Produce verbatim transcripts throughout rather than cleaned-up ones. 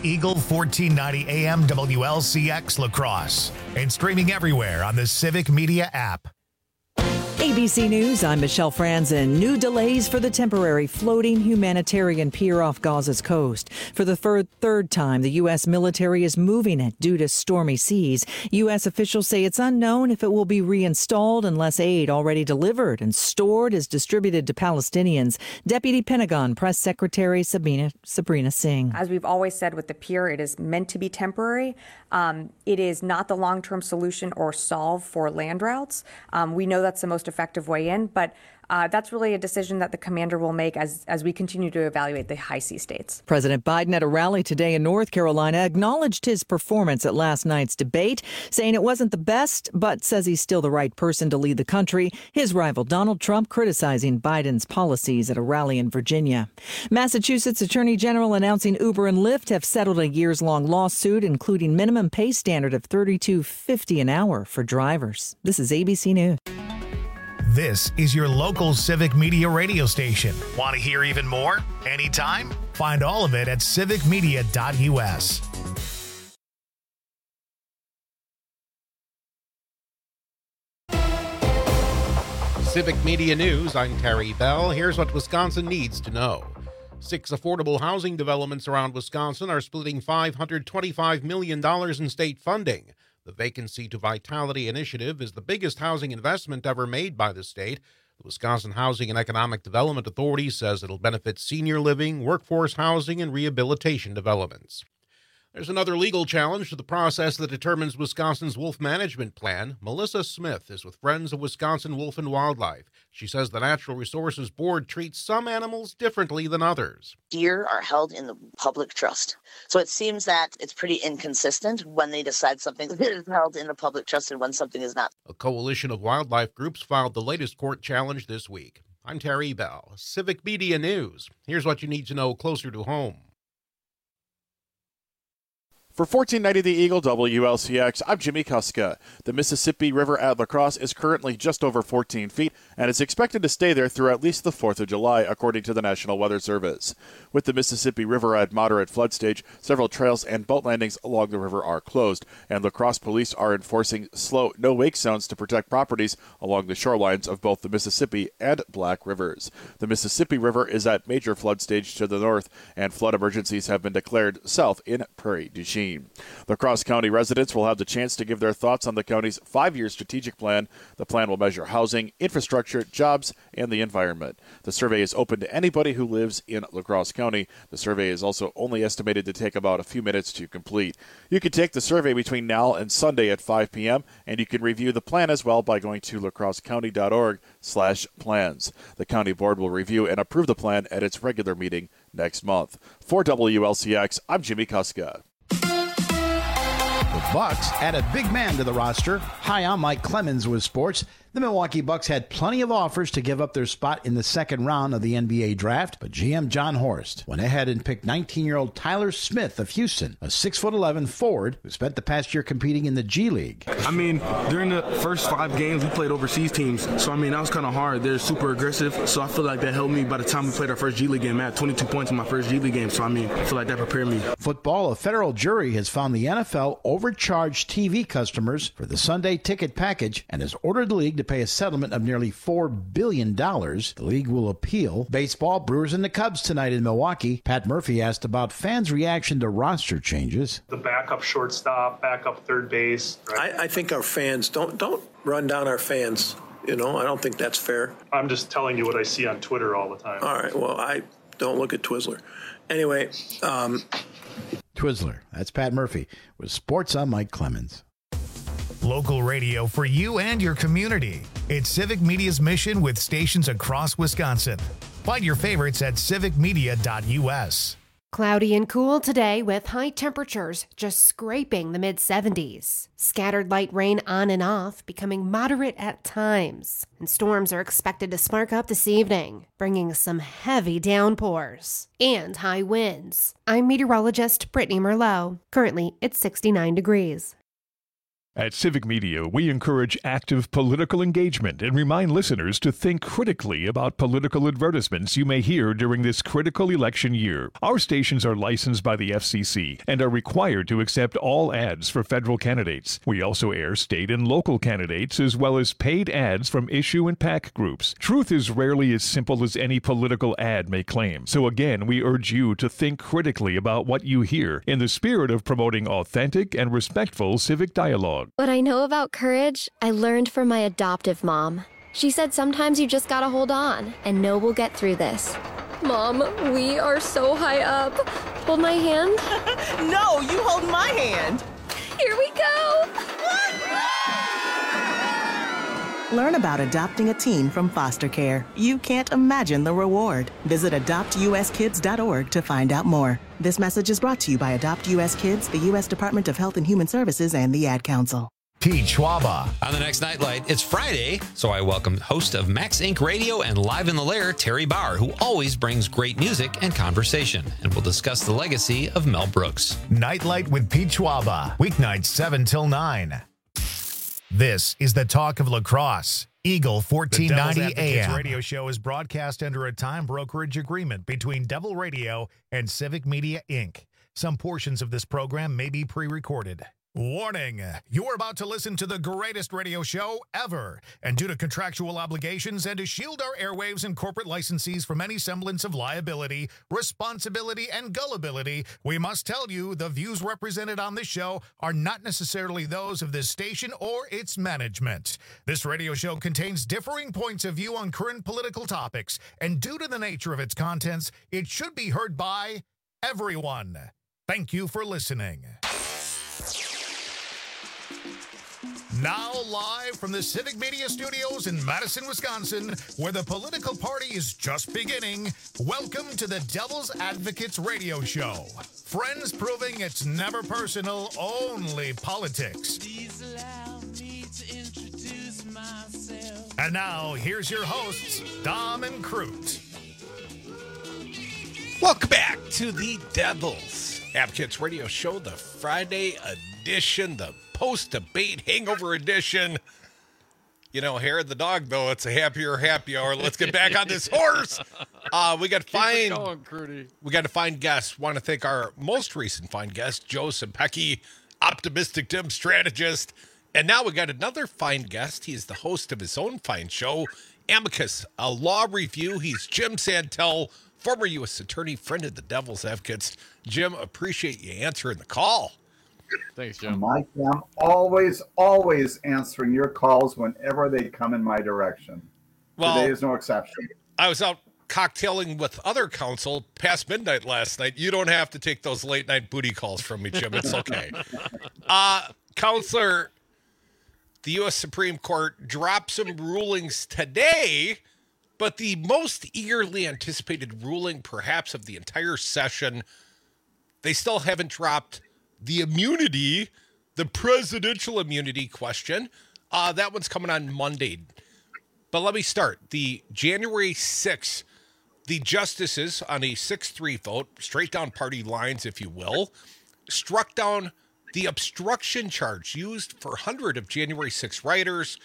Eagle fourteen ninety A M W L C X La Crosse and streaming everywhere on the Civic Media app. A B C News, I'm Michelle Franzen. New delays for the temporary floating humanitarian pier off Gaza's coast. For the third, third time, the U S military is moving it due to stormy seas. U S officials say it's unknown if it will be reinstalled unless aid already delivered and stored is distributed to Palestinians. Deputy Pentagon Press Secretary Sabrina, Sabrina Singh. As we've always said with the pier, it is meant to be temporary. Um, it is not the long-term solution or solve for land routes. Um, we know that's the most effective way in, but uh, that's really a decision that the commander will make as, as we continue to evaluate the high sea states. President Biden at a rally today in North Carolina acknowledged his performance at last night's debate, saying it wasn't the best, but says he's still the right person to lead the country. His rival Donald Trump criticizing Biden's policies at a rally in Virginia. Massachusetts Attorney General announcing Uber and Lyft have settled a years-long lawsuit, including minimum pay standard of thirty-two fifty an hour for drivers. This is A B C News. This is your local Civic Media radio station. Want to hear even more? Anytime? Find all of it at civic media dot u s. Civic Media News, I'm Terry Bell. Here's what Wisconsin needs to know. Six affordable housing developments around Wisconsin are splitting five hundred twenty-five million dollars in state funding. The Vacancy to Vitality Initiative is the biggest housing investment ever made by the state. The Wisconsin Housing and Economic Development Authority says it'll benefit senior living, workforce housing, and rehabilitation developments. There's another legal challenge to the process that determines Wisconsin's wolf management plan. Melissa Smith is with Friends of Wisconsin Wolf and Wildlife. She says the Natural Resources Board treats some animals differently than others. Deer are held in the public trust. So it seems that it's pretty inconsistent when they decide something is held in the public trust and when something is not. A coalition of wildlife groups filed the latest court challenge this week. I'm Terry Bell, Civic Media News. Here's what you need to know closer to home. For fourteen ninety The Eagle W L C X, I'm Jimmy Kuska. The Mississippi River at La Crosse is currently just over fourteen feet and is expected to stay there through at least the fourth of July, according to the National Weather Service. With the Mississippi River at moderate flood stage, several trails and boat landings along the river are closed, and La Crosse police are enforcing slow no-wake zones to protect properties along the shorelines of both the Mississippi and Black Rivers. The Mississippi River is at major flood stage to the north, and flood emergencies have been declared south in Prairie du Chien. La Crosse County residents will have the chance to give their thoughts on the county's five-year strategic plan. The plan will measure housing, infrastructure, jobs, and the environment. The survey is open to anybody who lives in La Crosse County. The survey is also only estimated to take about a few minutes to complete. You can take the survey between now and Sunday at five p.m., and you can review the plan as well by going to lacrossecounty.org slash plans. The county board will review and approve the plan at its regular meeting next month. For W L C X, I'm Jimmy Kuska. The Bucks add a big man to the roster. Hi, I'm Mike Clemens with sports. The Milwaukee Bucks had plenty of offers to give up their spot in the second round of the N B A draft, but G M John Horst went ahead and picked nineteen-year-old Tyler Smith of Houston, a six foot eleven forward who spent the past year competing in the G League. I mean, during the first five games, we played overseas teams, so I mean, that was kind of hard. They're super aggressive, so I feel like that helped me. By the time we played our first G League game, I had twenty-two points in my first G League game, so I mean, I feel like that prepared me. Football, a federal jury has found the N F L overcharged T V customers for the Sunday ticket package and has ordered the league to pay a settlement of nearly four billion dollars. The league will appeal. Baseball, Brewers and the Cubs tonight in Milwaukee. Pat Murphy asked about fans' reaction to roster changes. The backup shortstop, backup third base. Right? I, I think our fans, don't don't run down our fans. You know, I don't think that's fair. I'm just telling you what I see on Twitter all the time. All right, well, I don't look at Twizzler. Anyway. Um, Twizzler, that's Pat Murphy. With sports, I'm Mike Clemens. Local radio for you and your community. It's Civic Media's mission with stations across Wisconsin. Find your favorites at civic media dot u s. Cloudy and cool today with high temperatures just scraping the mid seventies. Scattered light rain on and off, becoming moderate at times. And storms are expected to spark up this evening, bringing some heavy downpours and high winds. I'm meteorologist Brittany Merlot. Currently, it's sixty-nine degrees. At Civic Media, we encourage active political engagement and remind listeners to think critically about political advertisements you may hear during this critical election year. Our stations are licensed by the F C C and are required to accept all ads for federal candidates. We also air state and local candidates as well as paid ads from issue and PAC groups. Truth is rarely as simple as any political ad may claim. So again, we urge you to think critically about what you hear in the spirit of promoting authentic and respectful civic dialogue. What I know about courage, I learned from my adoptive mom. She said sometimes you just gotta hold on and know we'll get through this. Mom, we are so high up. Hold my hand. No, you hold my hand. Here we go. Learn about adopting a teen from foster care. You can't imagine the reward. Visit adopt u s kids dot org to find out more. This message is brought to you by Adopt U S Kids, the U S Department of Health and Human Services, and the Ad Council. Pete Schwaba. On the next Nightlight, it's Friday, so I welcome host of Max Incorporated. Radio and Live in the Lair, Terry Barr, who always brings great music and conversation, and we'll discuss the legacy of Mel Brooks. Nightlight with Pete Schwaba, weeknights seven till nine. This is the talk of lacrosse. Eagle fourteen ninety A M. Radio show is broadcast under a time brokerage agreement between Devil Radio and Civic Media, Incorporated. Some portions of this program may be pre-recorded. Warning, you're about to listen to the greatest radio show ever. And due to contractual obligations and to shield our airwaves and corporate licensees from any semblance of liability, responsibility, and gullibility, we must tell you the views represented on this show are not necessarily those of this station or its management. This radio show contains differing points of view on current political topics, and due to the nature of its contents, it should be heard by everyone. Thank you for listening. Now live from the Civic Media Studios in Madison, Wisconsin, where the political party is just beginning, welcome to the Devil's Advocates Radio Show. Friends proving it's never personal, only politics. Please allow me to introduce myself. And now, here's your hosts, Dom and Crute. Welcome back to the Devil's Advocates Radio Show, the Friday edition, the post-debate hangover edition. You know, hair of the dog, though, it's a happier happy hour. Let's get back on this horse. Uh, we got to find going, we got to find guests. Want to thank our most recent fine guest, Joe Simpecki, optimistic Tim strategist. And now we got another fine guest. He is the host of his own fine show, Amicus, a law review. He's Jim Santel, former U S attorney, friend of the Devil's Advocates. Jim, appreciate you answering the call. Thanks, Jim. Mike, I'm always, always answering your calls whenever they come in my direction. Well, today is no exception. I was out cocktailing with other counsel past midnight last night. You don't have to take those late night booty calls from me, Jim. It's okay. uh, Counselor, the U S Supreme Court dropped some rulings today, but the most eagerly anticipated ruling, perhaps, of the entire session, they still haven't dropped the immunity, the presidential immunity question. Uh, that one's coming on Monday. But let me start. The January sixth, the justices on a six three vote, straight down party lines, if you will, struck down the obstruction charge used for one hundred of January sixth rioters.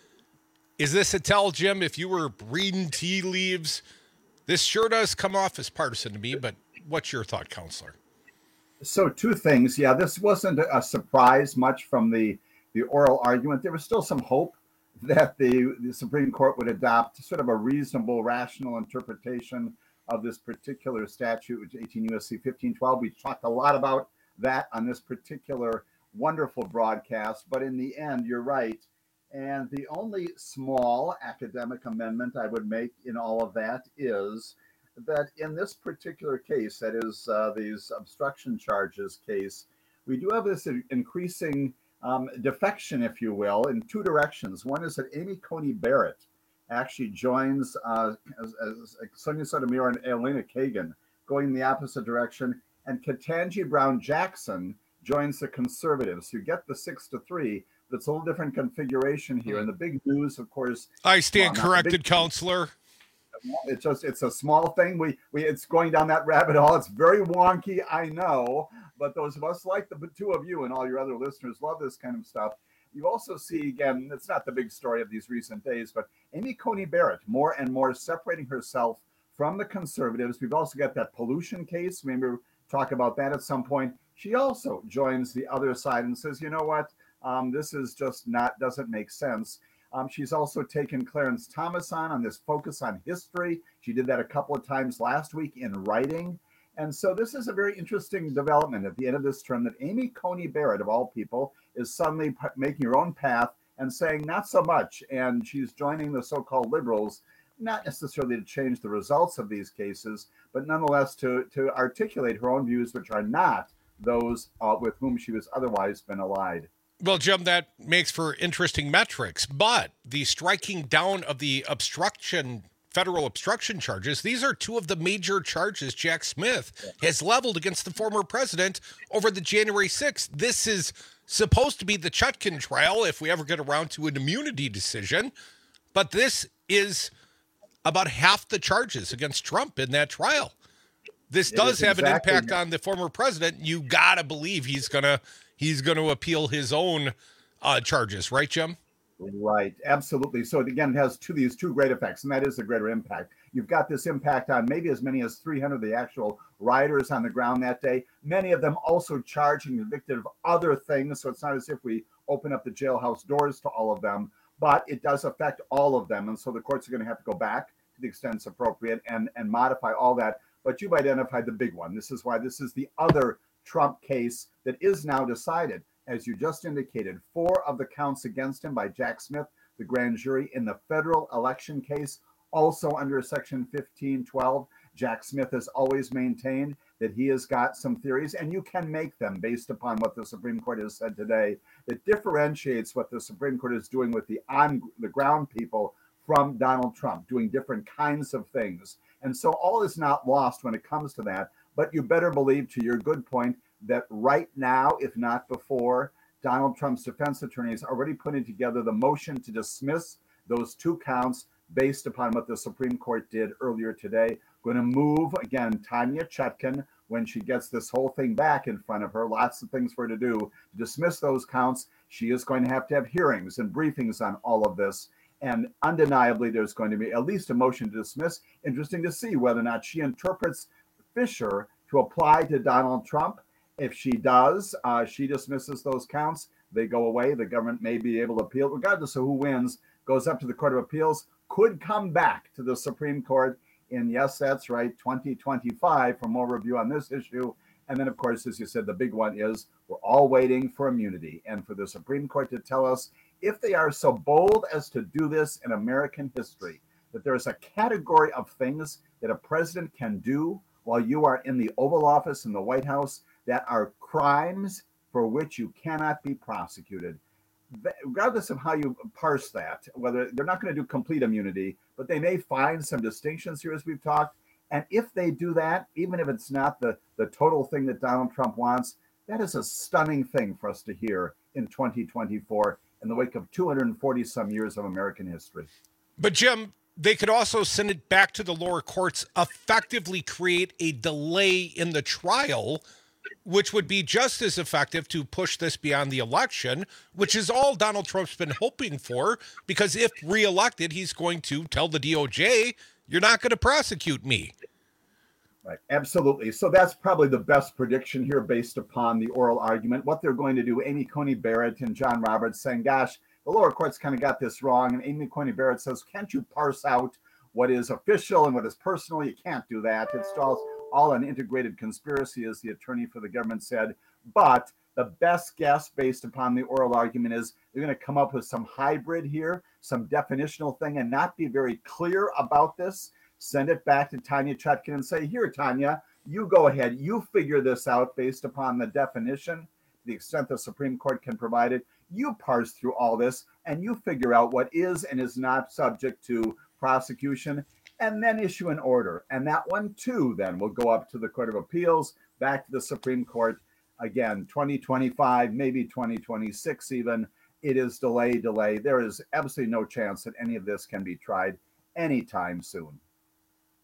Is this a tell, Jim, if you were reading tea leaves? This sure does come off as partisan to me, but what's your thought, Counselor? So two things. Yeah, this wasn't a surprise much from the, the oral argument. There was still some hope that the, the Supreme Court would adopt sort of a reasonable, rational interpretation of this particular statute, which is eighteen U S C fifteen twelve. We talked a lot about that on this particular wonderful broadcast. But in the end, you're right. And the only small academic amendment I would make in all of that is that in this particular case, that is uh, these obstruction charges case, we do have this increasing um, defection, if you will, in two directions. One is that Amy Coney Barrett actually joins uh, as, as Sonia Sotomayor and Elena Kagan going in the opposite direction, and Ketanji Brown Jackson joins the conservatives. You get the six to three, but it's a little different configuration here. And the big news, of course, I stand well, corrected, big, Counselor. It's just, it's a small thing. We, we, it's going down that rabbit hole. It's very wonky, I know, but those of us like the two of you and all your other listeners love this kind of stuff. You also see, again, it's not the big story of these recent days, but Amy Coney Barrett more and more separating herself from the conservatives. We've also got that pollution case. Maybe we'll talk about that at some point. She also joins the other side and says, you know what, um, this is just not, doesn't make sense. Um, she's also taken Clarence Thomas on, on this focus on history. She did that a couple of times last week in writing. And so this is a very interesting development at the end of this term that Amy Coney Barrett, of all people, is suddenly p- making her own path and saying not so much. And she's joining the so-called liberals, not necessarily to change the results of these cases, but nonetheless to, to articulate her own views, which are not those uh, with whom she was otherwise been allied. Well, Jim, that makes for interesting metrics, but the striking down of the obstruction federal obstruction charges. These are two of the major charges Jack Smith has leveled against the former president over the January sixth. This is supposed to be the Chutkan trial if we ever get around to an immunity decision. But this is about half the charges against Trump in that trial. This it does have exactly. an impact on the former president. You got to believe he's going to he's going to appeal his own uh, charges. Right, Jim? Right, absolutely. So again, it has two these two great effects, and that is the greater impact. You've got this impact on maybe as many as three hundred of the actual rioters on the ground that day, many of them also charged and convicted of other things. So it's not as if we open up the jailhouse doors to all of them, but it does affect all of them. And so the courts are going to have to go back to the extent it's appropriate and, and modify all that. But you've identified the big one. This is why this is the other Trump case that is now decided. As you just indicated, four of the counts against him by Jack Smith, the grand jury in the federal election case, also under Section fifteen twelve. Jack Smith has always maintained that he has got some theories, and you can make them based upon what the Supreme Court has said today, that differentiates what the Supreme Court is doing with the on the ground people from Donald Trump, doing different kinds of things. And so all is not lost when it comes to that, but you better believe, to your good point, that right now, if not before, Donald Trump's defense attorneys are already putting together the motion to dismiss those two counts based upon what the Supreme Court did earlier today. Going to move, again, Tanya Chutkan, when she gets this whole thing back in front of her, lots of things for her to do, to dismiss those counts. She is going to have to have hearings and briefings on all of this. And undeniably, there's going to be at least a motion to dismiss. Interesting to see whether or not she interprets Fisher to apply to Donald Trump. If she does, uh, she dismisses those counts. They go away. The government may be able to appeal, regardless of who wins, goes up to the Court of Appeals, could come back to the Supreme Court in, yes, that's right, twenty twenty-five for more review on this issue. And then, of course, as you said, the big one is we're all waiting for immunity and for the Supreme Court to tell us if they are so bold as to do this in American history, that there is a category of things that a president can do while you are in the Oval Office in the White House that are crimes for which you cannot be prosecuted. Regardless of how you parse that, whether they're not going to do complete immunity, but they may find some distinctions here as we've talked. And if they do that, even if it's not the, the total thing that Donald Trump wants, that is a stunning thing for us to hear in twenty twenty-four in the wake of two hundred forty some years of American history. But Jim, they could also send it back to the lower courts, effectively create a delay in the trial, which would be just as effective to push this beyond the election, which is all Donald Trump's been hoping for, because if reelected, he's going to tell the D O J, you're not going to prosecute me. Right, absolutely. So that's probably the best prediction here based upon the oral argument. What they're going to do, Amy Coney Barrett and John Roberts saying, gosh, the lower courts kind of got this wrong. And Amy Coney Barrett says, can't you parse out what is official and what is personal? You can't do that. It's all all an integrated conspiracy, as the attorney for the government said. But the best guess based upon the oral argument is they're going to come up with some hybrid here, some definitional thing, and not be very clear about this. Send it back to Tanya Chutkan and say, here, Tanya, you go ahead. You figure this out based upon the definition, to the extent the Supreme Court can provide it. You parse through all this, and you figure out what is and is not subject to prosecution, and then issue an order. And that one, too, then will go up to the Court of Appeals, back to the Supreme Court. Again, twenty twenty-five, maybe twenty twenty-six even. It is delay, delay. There is absolutely no chance that any of this can be tried anytime soon.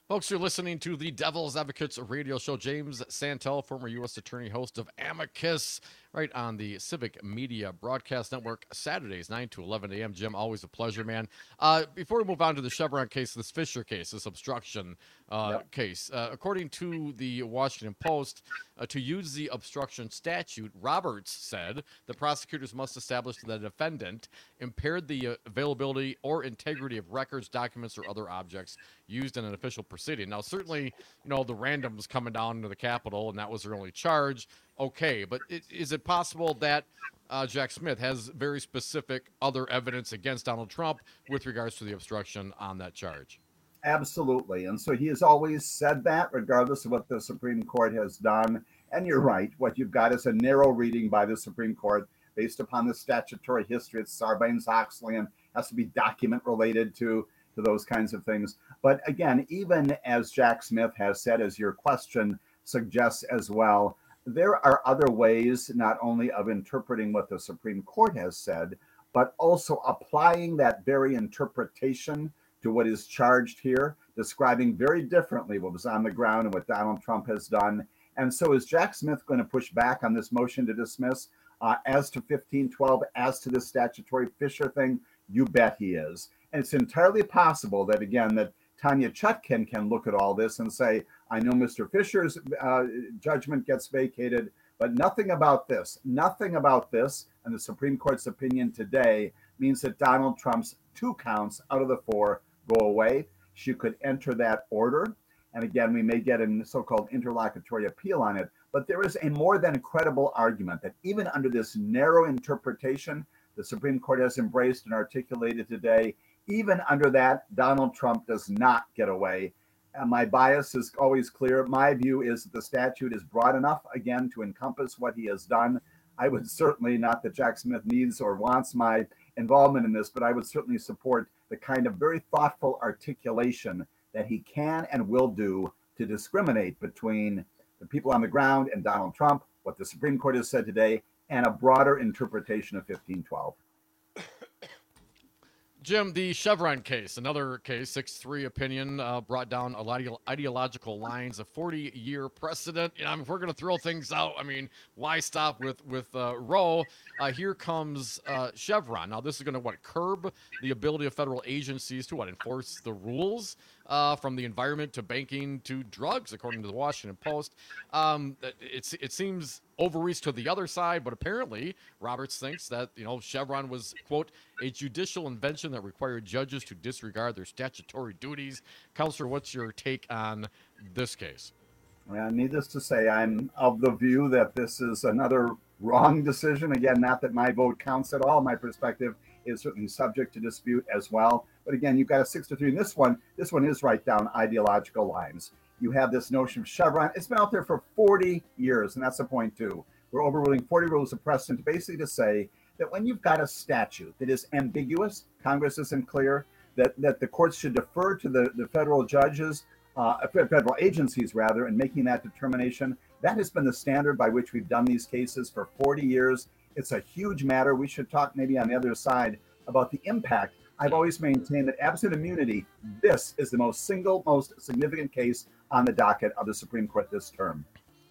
Folks, you're listening to the Devil's Advocates radio show. James Santel, former U S attorney, host of Amicus, right on the Civic Media Broadcast Network, Saturdays, nine to eleven a.m. Jim, always a pleasure, man. Uh, before we move on to the Chevron case, this Fisher case, this obstruction uh, yep. case, uh, according to the Washington Post, uh, to use the obstruction statute, Roberts said the prosecutors must establish that the defendant impaired the uh, availability or integrity of records, documents, or other objects used in an official proceeding. Now, certainly, you know, the randoms coming down into the Capitol, and that was their only charge. Okay, but it, is it possible that uh, Jack Smith has very specific other evidence against Donald Trump with regards to the obstruction on that charge? Absolutely. And so he has always said that, regardless of what the Supreme Court has done. And you're right. What you've got is a narrow reading by the Supreme Court based upon the statutory history. It's Sarbanes-Oxley and has to be document related to, to those kinds of things. But again, even as Jack Smith has said, as your question suggests as well, there are other ways not only of interpreting what the Supreme Court has said, but also applying that very interpretation to what is charged here, describing very differently what was on the ground and what Donald Trump has done. And so is Jack Smith going to push back on this motion to dismiss uh, as to fifteen twelve, as to this statutory Fisher thing? You bet he is. And it's entirely possible that, again, that Tanya Chutkan can look at all this and say, I know Mister Fisher's uh, judgment gets vacated, but nothing about this, nothing about this, and the Supreme Court's opinion today means that Donald Trump's two counts out of the four go away. She could enter that order. And again, we may get a so-called interlocutory appeal on it, but there is a more than credible argument that even under this narrow interpretation the Supreme Court has embraced and articulated today, even under that, Donald Trump does not get away. And my bias is always clear. My view is that the statute is broad enough, again, to encompass what he has done. I would certainly, not that Jack Smith needs or wants my involvement in this, but I would certainly support the kind of very thoughtful articulation that he can and will do to discriminate between the people on the ground and Donald Trump, what the Supreme Court has said today, and a broader interpretation of fifteen twelve. Jim, the Chevron case, another case, six three opinion, uh, brought down a lot of ideological lines, a forty-year precedent. You know, I mean, if we're going to throw things out, I mean, why stop with, with uh, Roe? Uh, here comes uh, Chevron. Now, this is going to, what, curb the ability of federal agencies to, what, enforce the rules uh, from the environment to banking to drugs, according to the Washington Post. Um, it's, it seems overreach to the other side, but apparently Roberts thinks that, you know, Chevron was, quote, a judicial invention that required judges to disregard their statutory duties. Counselor, what's your take on this case? Well, needless to say, I'm of the view that this is another wrong decision. Again, not that my vote counts at all. My perspective is certainly subject to dispute as well. But again, you've got a six to three. And this one, this one is right down ideological lines. You have this notion of Chevron. It's been out there for forty years, and that's the point too. We're overruling forty rules of precedent basically to say that when you've got a statute that is ambiguous, Congress isn't clear, that, that the courts should defer to the, the federal judges, uh, federal agencies rather, in making that determination. That has been the standard by which we've done these cases for forty years. It's a huge matter. We should talk maybe on the other side about the impact. I've always maintained that absolute immunity, this is the most single, most significant case on the docket of the Supreme Court this term.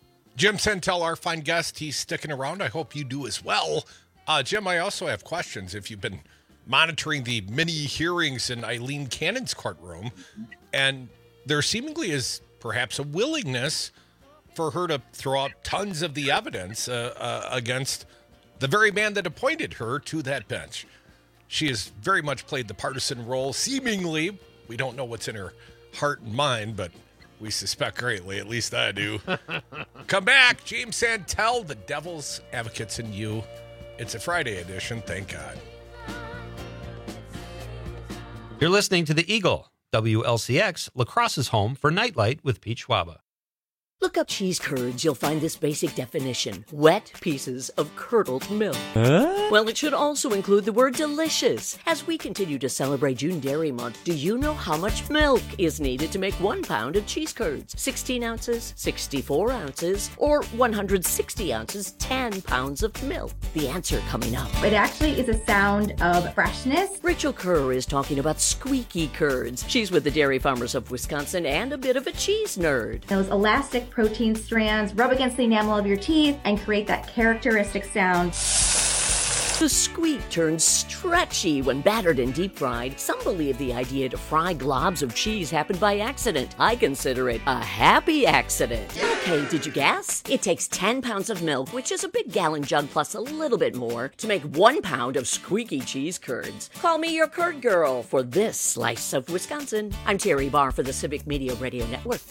Jim Santel, our fine guest, he's sticking around. I hope you do as well. Uh, Jim, I also have questions. If you've been monitoring the many hearings in Eileen Cannon's courtroom, and there seemingly is perhaps a willingness for her to throw out tons of the evidence uh, uh, against the very man that appointed her to that bench. She has very much played the partisan role, seemingly. We don't know what's in her heart and mind, but we suspect greatly, at least I do. Come back, James Santel, the Devil's Advocates in You. It's a Friday edition, thank God. You're listening to The Eagle, W L C X, La Crosse's home for Nightlight with Pete Schwaba. Look up cheese curds, you'll find this basic definition. Wet pieces of curdled milk. Huh? Well, it should also include the word delicious. As we continue to celebrate June Dairy Month, do you know how much milk is needed to make one pound of cheese curds? sixteen ounces, sixty-four ounces, or one hundred sixty ounces, ten pounds of milk? The answer coming up. It actually is a sound of freshness. Rachel Kerr is talking about squeaky curds. She's with the Dairy Farmers of Wisconsin and a bit of a cheese nerd. Those elastic protein strands rub against the enamel of your teeth and create that characteristic sound. The squeak turns stretchy when battered and deep fried. Some believe the idea to fry globs of cheese happened by accident. I consider it a happy accident. Okay, did you guess? It takes ten pounds of milk, which is a big gallon jug plus a little bit more, to make one pound of squeaky cheese curds. Call me your curd girl for this slice of Wisconsin. I'm Terry Barr for the Civic Media Radio Network.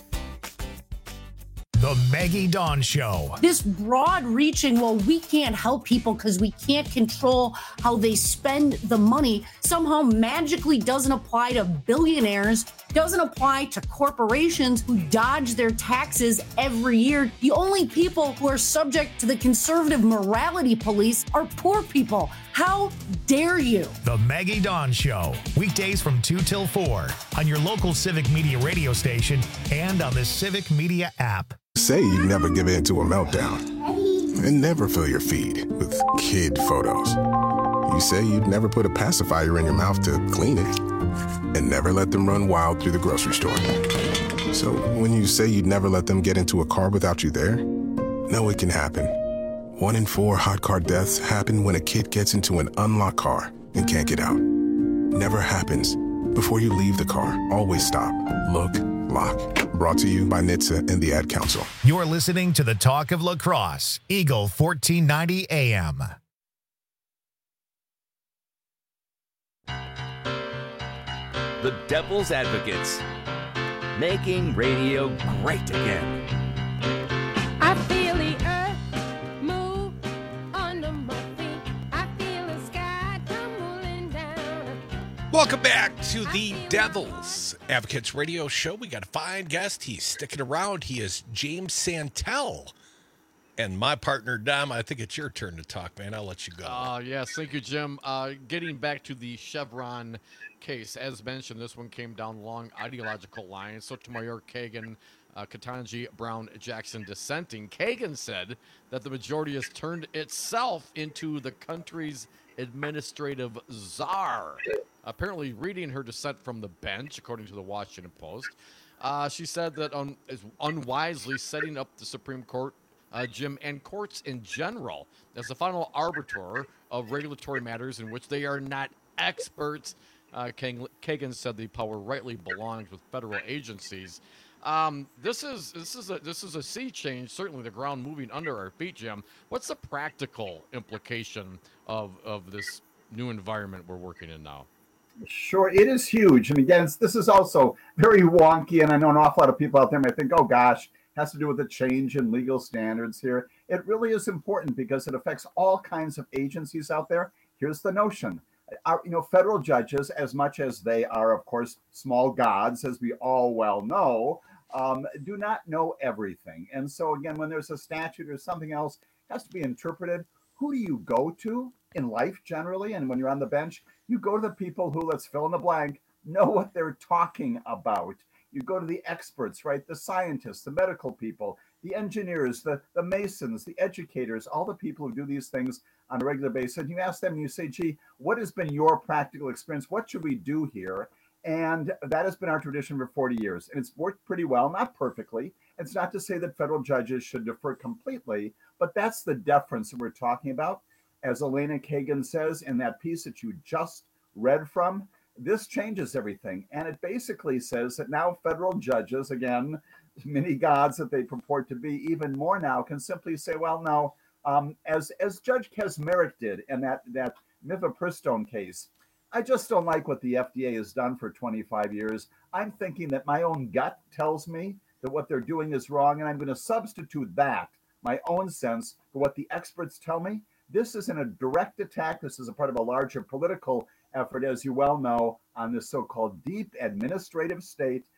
The Maggie Dawn Show. This broad-reaching, well, we can't help people because we can't control how they spend the money, somehow magically doesn't apply to billionaires, doesn't apply to corporations who dodge their taxes every year. The only people who are subject to the conservative morality police are poor people. How dare you? The Maggie Dawn Show. Weekdays from two till four on your local Civic Media radio station and on the Civic Media app. Say you never give in to a meltdown and never fill your feed with kid photos. You say you'd never put a pacifier in your mouth to clean it and never let them run wild through the grocery store. So when you say you'd never let them get into a car without you there, no, it can happen. One in four hot car deaths happen when a kid gets into an unlocked car and can't get out. Never happens. Before you leave the car, always stop, look, lock. Brought to you by N H T S A and the Ad Council. You're listening to the Talk of La Crosse, Eagle fourteen ninety A M. The Devil's Advocates, making radio great again. I feel the earth move under my feet. I feel the sky tumbling down. Welcome back to the Devil's Advocates radio show. We got a fine guest. He's sticking around. He is James Santel. And my partner, Dom, I think it's your turn to talk, man. I'll let you go. Uh, yes, thank you, Jim. Uh, getting back to the Chevron case, as mentioned, this one came down long ideological lines. Sotomayor, Kagan, uh, Ketanji Brown Jackson dissenting. Kagan said that the majority has turned itself into the country's administrative czar. Apparently reading her dissent from the bench, according to the Washington Post. Uh, she said that un- is unwisely setting up the Supreme Court, uh, Jim, and courts in general as the final arbiter of regulatory matters in which they are not experts. Uh, Kagan said the power rightly belongs with federal agencies. Um, this is this is a this is a sea change. Certainly, the ground moving under our feet, Jim. What's the practical implication of of this new environment we're working in now? Sure, it is huge. And again, this is also very wonky, and I know an awful lot of people out there might think, oh gosh, it has to do with the change in legal standards here. It really is important because it affects all kinds of agencies out there. Here's the notion. Our, you know, federal judges, as much as they are, of course, small gods, as we all well know, um, do not know everything. And so, again, when there's a statute or something else has to be interpreted, who do you go to in life generally? And when you're on the bench, you go to the people who, let's fill in the blank, know what they're talking about. You go to the experts, right? The scientists, the medical people, the engineers, the, the masons, the educators, all the people who do these things on a regular basis. And you ask them and you say, gee, what has been your practical experience? What should we do here? And that has been our tradition for forty years. And it's worked pretty well, not perfectly. It's not to say that federal judges should defer completely, but that's the deference that we're talking about. As Elena Kagan says in that piece that you just read from, this changes everything. And it basically says that now federal judges, again, many gods that they purport to be, even more now, can simply say, well, no, um, as as Judge Kaczmarek did in that, that mifepristone case, I just don't like what the F D A has done for twenty-five years. I'm thinking that my own gut tells me that what they're doing is wrong, and I'm going to substitute that, my own sense, for what the experts tell me. This isn't a direct attack. This is a part of a larger political effort, as you well know, on this so-called deep administrative state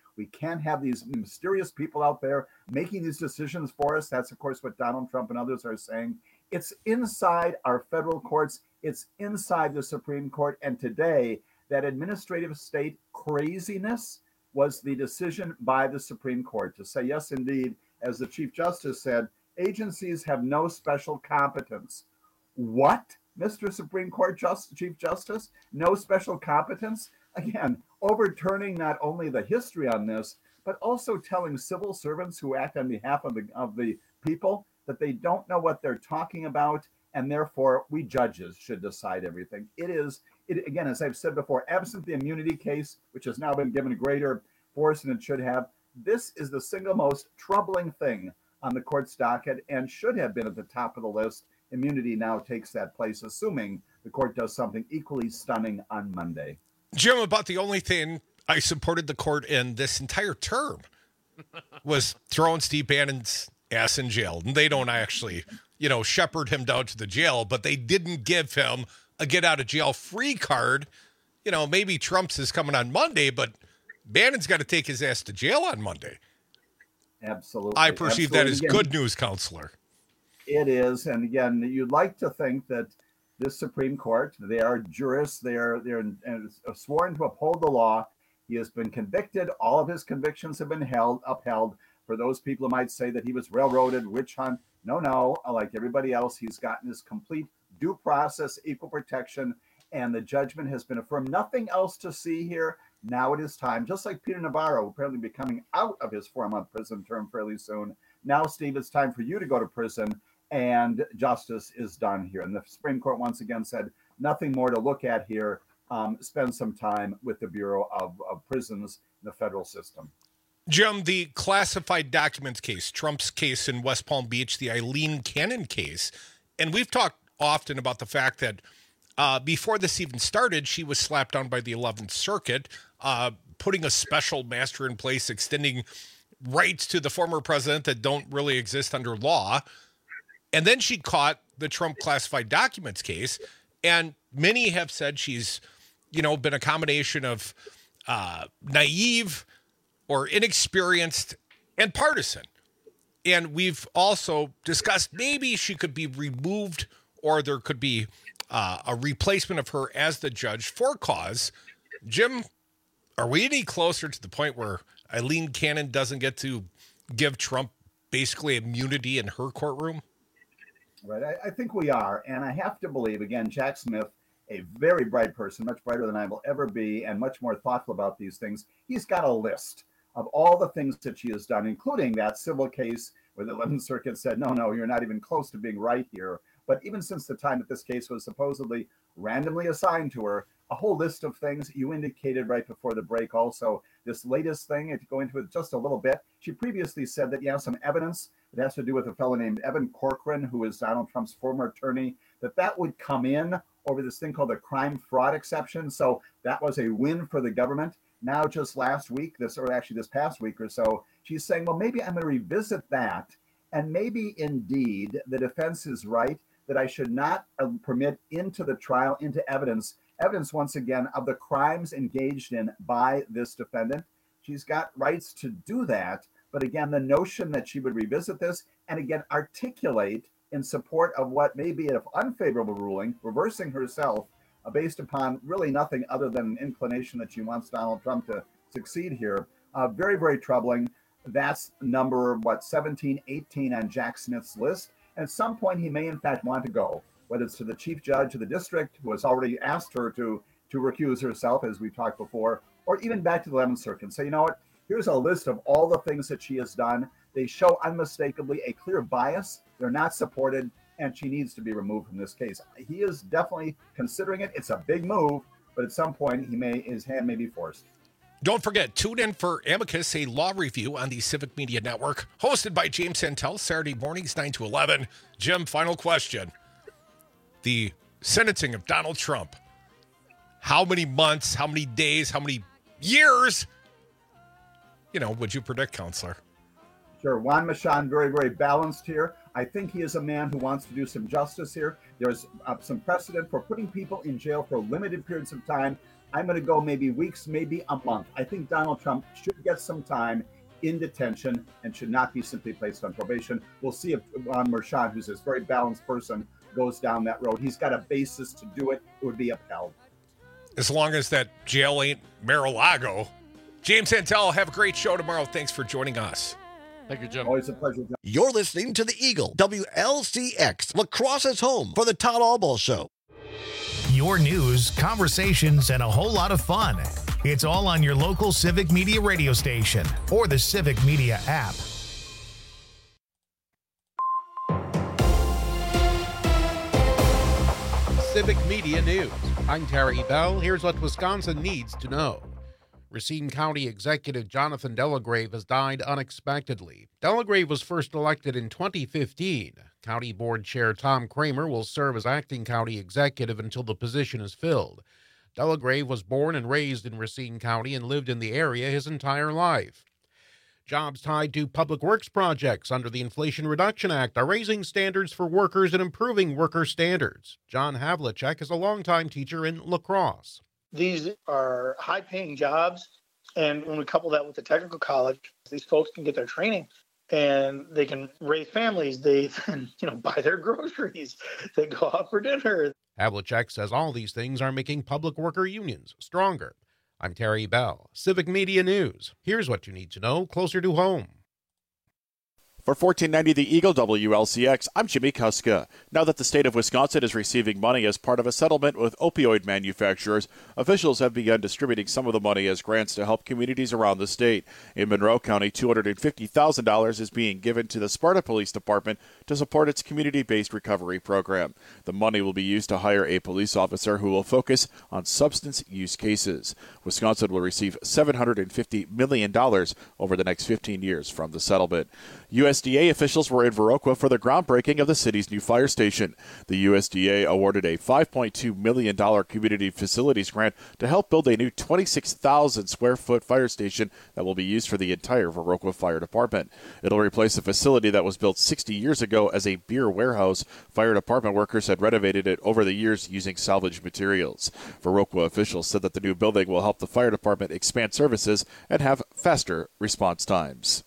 We can't have these mysterious people out there making these decisions for us. That's, of course, what Donald Trump and others are saying. It's inside our federal courts. It's inside the Supreme Court. And today, that administrative state craziness was the decision by the Supreme Court to say, yes, indeed, as the Chief Justice said, agencies have no special competence. What, Mister Supreme Court Just, Chief Justice? No special competence? Again, overturning not only the history on this, but also telling civil servants who act on behalf of the, of the people that they don't know what they're talking about, and therefore we judges should decide everything. It is, it, again, as I've said before, absent the immunity case, which has now been given greater force than it should have, this is the single most troubling thing on the court's docket and should have been at the top of the list. Immunity now takes that place, assuming the court does something equally stunning on Monday. Jim, about the only thing I supported the court in this entire term was throwing Steve Bannon's ass in jail. And they don't actually, you know, shepherd him down to the jail, but they didn't give him a get out of jail free card. You know, maybe Trump's is coming on Monday, but Bannon's got to take his ass to jail on Monday. Absolutely. I perceive Absolutely. that as Again, good news, counselor. It is. And again, you'd like to think that this Supreme Court, they are jurists, they are they're sworn to uphold the law. He has been convicted. All of his convictions have been held upheld. For those people who might say that he was railroaded, witch hunt, no, no. Like everybody else, he's gotten his complete due process, equal protection, and the judgment has been affirmed. Nothing else to see here. Now it is time, just like Peter Navarro, apparently be coming out of his four-month prison term fairly soon. Now, Steve, it's time for you to go to prison, and justice is done here. And the Supreme Court once again said, nothing more to look at here. Um, spend some time with the Bureau of, of Prisons in the federal system. Jim, the classified documents case, Trump's case in West Palm Beach, the Eileen Cannon case, and we've talked often about the fact that uh, before this even started, she was slapped down by the eleventh Circuit, uh, putting a special master in place, extending rights to the former president that don't really exist under law. And then she caught the Trump classified documents case, and many have said she's, you know, been a combination of uh, naive or inexperienced and partisan. And we've also discussed maybe she could be removed or there could be uh, a replacement of her as the judge for cause. Jim, are we any closer to the point where Eileen Cannon doesn't get to give Trump basically immunity in her courtroom? Right. I, I think we are. And I have to believe, again, Jack Smith, a very bright person, much brighter than I will ever be, and much more thoughtful about these things. He's got a list of all the things that she has done, including that civil case where the eleventh Circuit said, no, no, you're not even close to being right here. But even since the time that this case was supposedly randomly assigned to her, a whole list of things you indicated right before the break. Also, this latest thing, to go into it just a little bit, she previously said that, yeah, some evidence that has to do with a fellow named Evan Corcoran, who is Donald Trump's former attorney, that that would come in over this thing called the crime fraud exception. So that was a win for the government. Now, just last week, this or actually this past week or so, she's saying, well, maybe I'm going to revisit that. And maybe indeed the defense is right that I should not uh, permit into the trial, into evidence, evidence once again of the crimes engaged in by this defendant. She's got rights to do that. But again, the notion that she would revisit this and again articulate in support of what may be an unfavorable ruling, reversing herself uh, based upon really nothing other than an inclination that she wants Donald Trump to succeed here. Uh, very, very troubling. That's number, what, seventeen, eighteen on Jack Smith's list. And at some point, he may, in fact, want to go, whether it's to the chief judge of the district, who has already asked her to, to recuse herself, as we've talked before, or even back to the eleventh Circuit and say, you know what, here's a list of all the things that she has done. They show unmistakably a clear bias. They're not supported, and she needs to be removed from this case. He is definitely considering it. It's a big move, but at some point, he may his hand may be forced. Don't forget, tune in for Amicus, a law review on the Civic Media Network, hosted by James Santel, Saturday mornings, nine to eleven. Jim, final question. The sentencing of Donald Trump. How many months, how many days, how many years, you know, would you predict, Counselor? Sure. Juan Machan, very, very balanced here. I think he is a man who wants to do some justice here. There's uh, some precedent for putting people in jail for limited periods of time. I'm going to go maybe weeks, maybe a month. I think Donald Trump should get some time in detention and should not be simply placed on probation. We'll see if Ron Merchan, who's this very balanced person, goes down that road. He's got a basis to do it. It would be upheld. As long as that jail ain't Mar-a-Lago. James Santel, have a great show tomorrow. Thanks for joining us. Thank you, Jim. Always a pleasure. Jim. You're listening to the Eagle, W L C X, La Crosse's home for the Todd Albaugh Show. Your news, conversations, and a whole lot of fun. It's all on your local Civic Media radio station or the Civic Media app. Civic Media News. I'm Terry Bell. Here's what Wisconsin needs to know. Racine County Executive Jonathan Delagrave has died unexpectedly. Delagrave was first elected in twenty fifteen. County Board Chair Tom Kramer will serve as acting county executive until the position is filled. Delagrave was born and raised in Racine County and lived in the area his entire life. Jobs tied to public works projects under the Inflation Reduction Act are raising standards for workers and improving worker standards. John Havlicek is a longtime teacher in La Crosse. These are high-paying jobs, and when we couple that with the technical college, these folks can get their training, and they can raise families. They can, you know, buy their groceries. They go out for dinner. Havlicek says all these things are making public worker unions stronger. I'm Terry Bell, Civic Media News. Here's what you need to know closer to home. For fourteen ninety The Eagle, W L C X, I'm Jimmy Kuska. Now that the state of Wisconsin is receiving money as part of a settlement with opioid manufacturers, officials have begun distributing some of the money as grants to help communities around the state. In Monroe County, two hundred fifty thousand dollars is being given to the Sparta Police Department to support its community-based recovery program. The money will be used to hire a police officer who will focus on substance use cases. Wisconsin will receive seven hundred fifty million dollars over the next fifteen years from the settlement. U S D A officials were in Viroqua for the groundbreaking of the city's new fire station. The U S D A awarded a five point two million dollars community facilities grant to help build a new twenty-six thousand square foot fire station that will be used for the entire Viroqua Fire Department. It'll replace a facility that was built sixty years ago as a beer warehouse. Fire department workers had renovated it over the years using salvaged materials. Viroqua officials said that the new building will help the fire department expand services and have faster response times.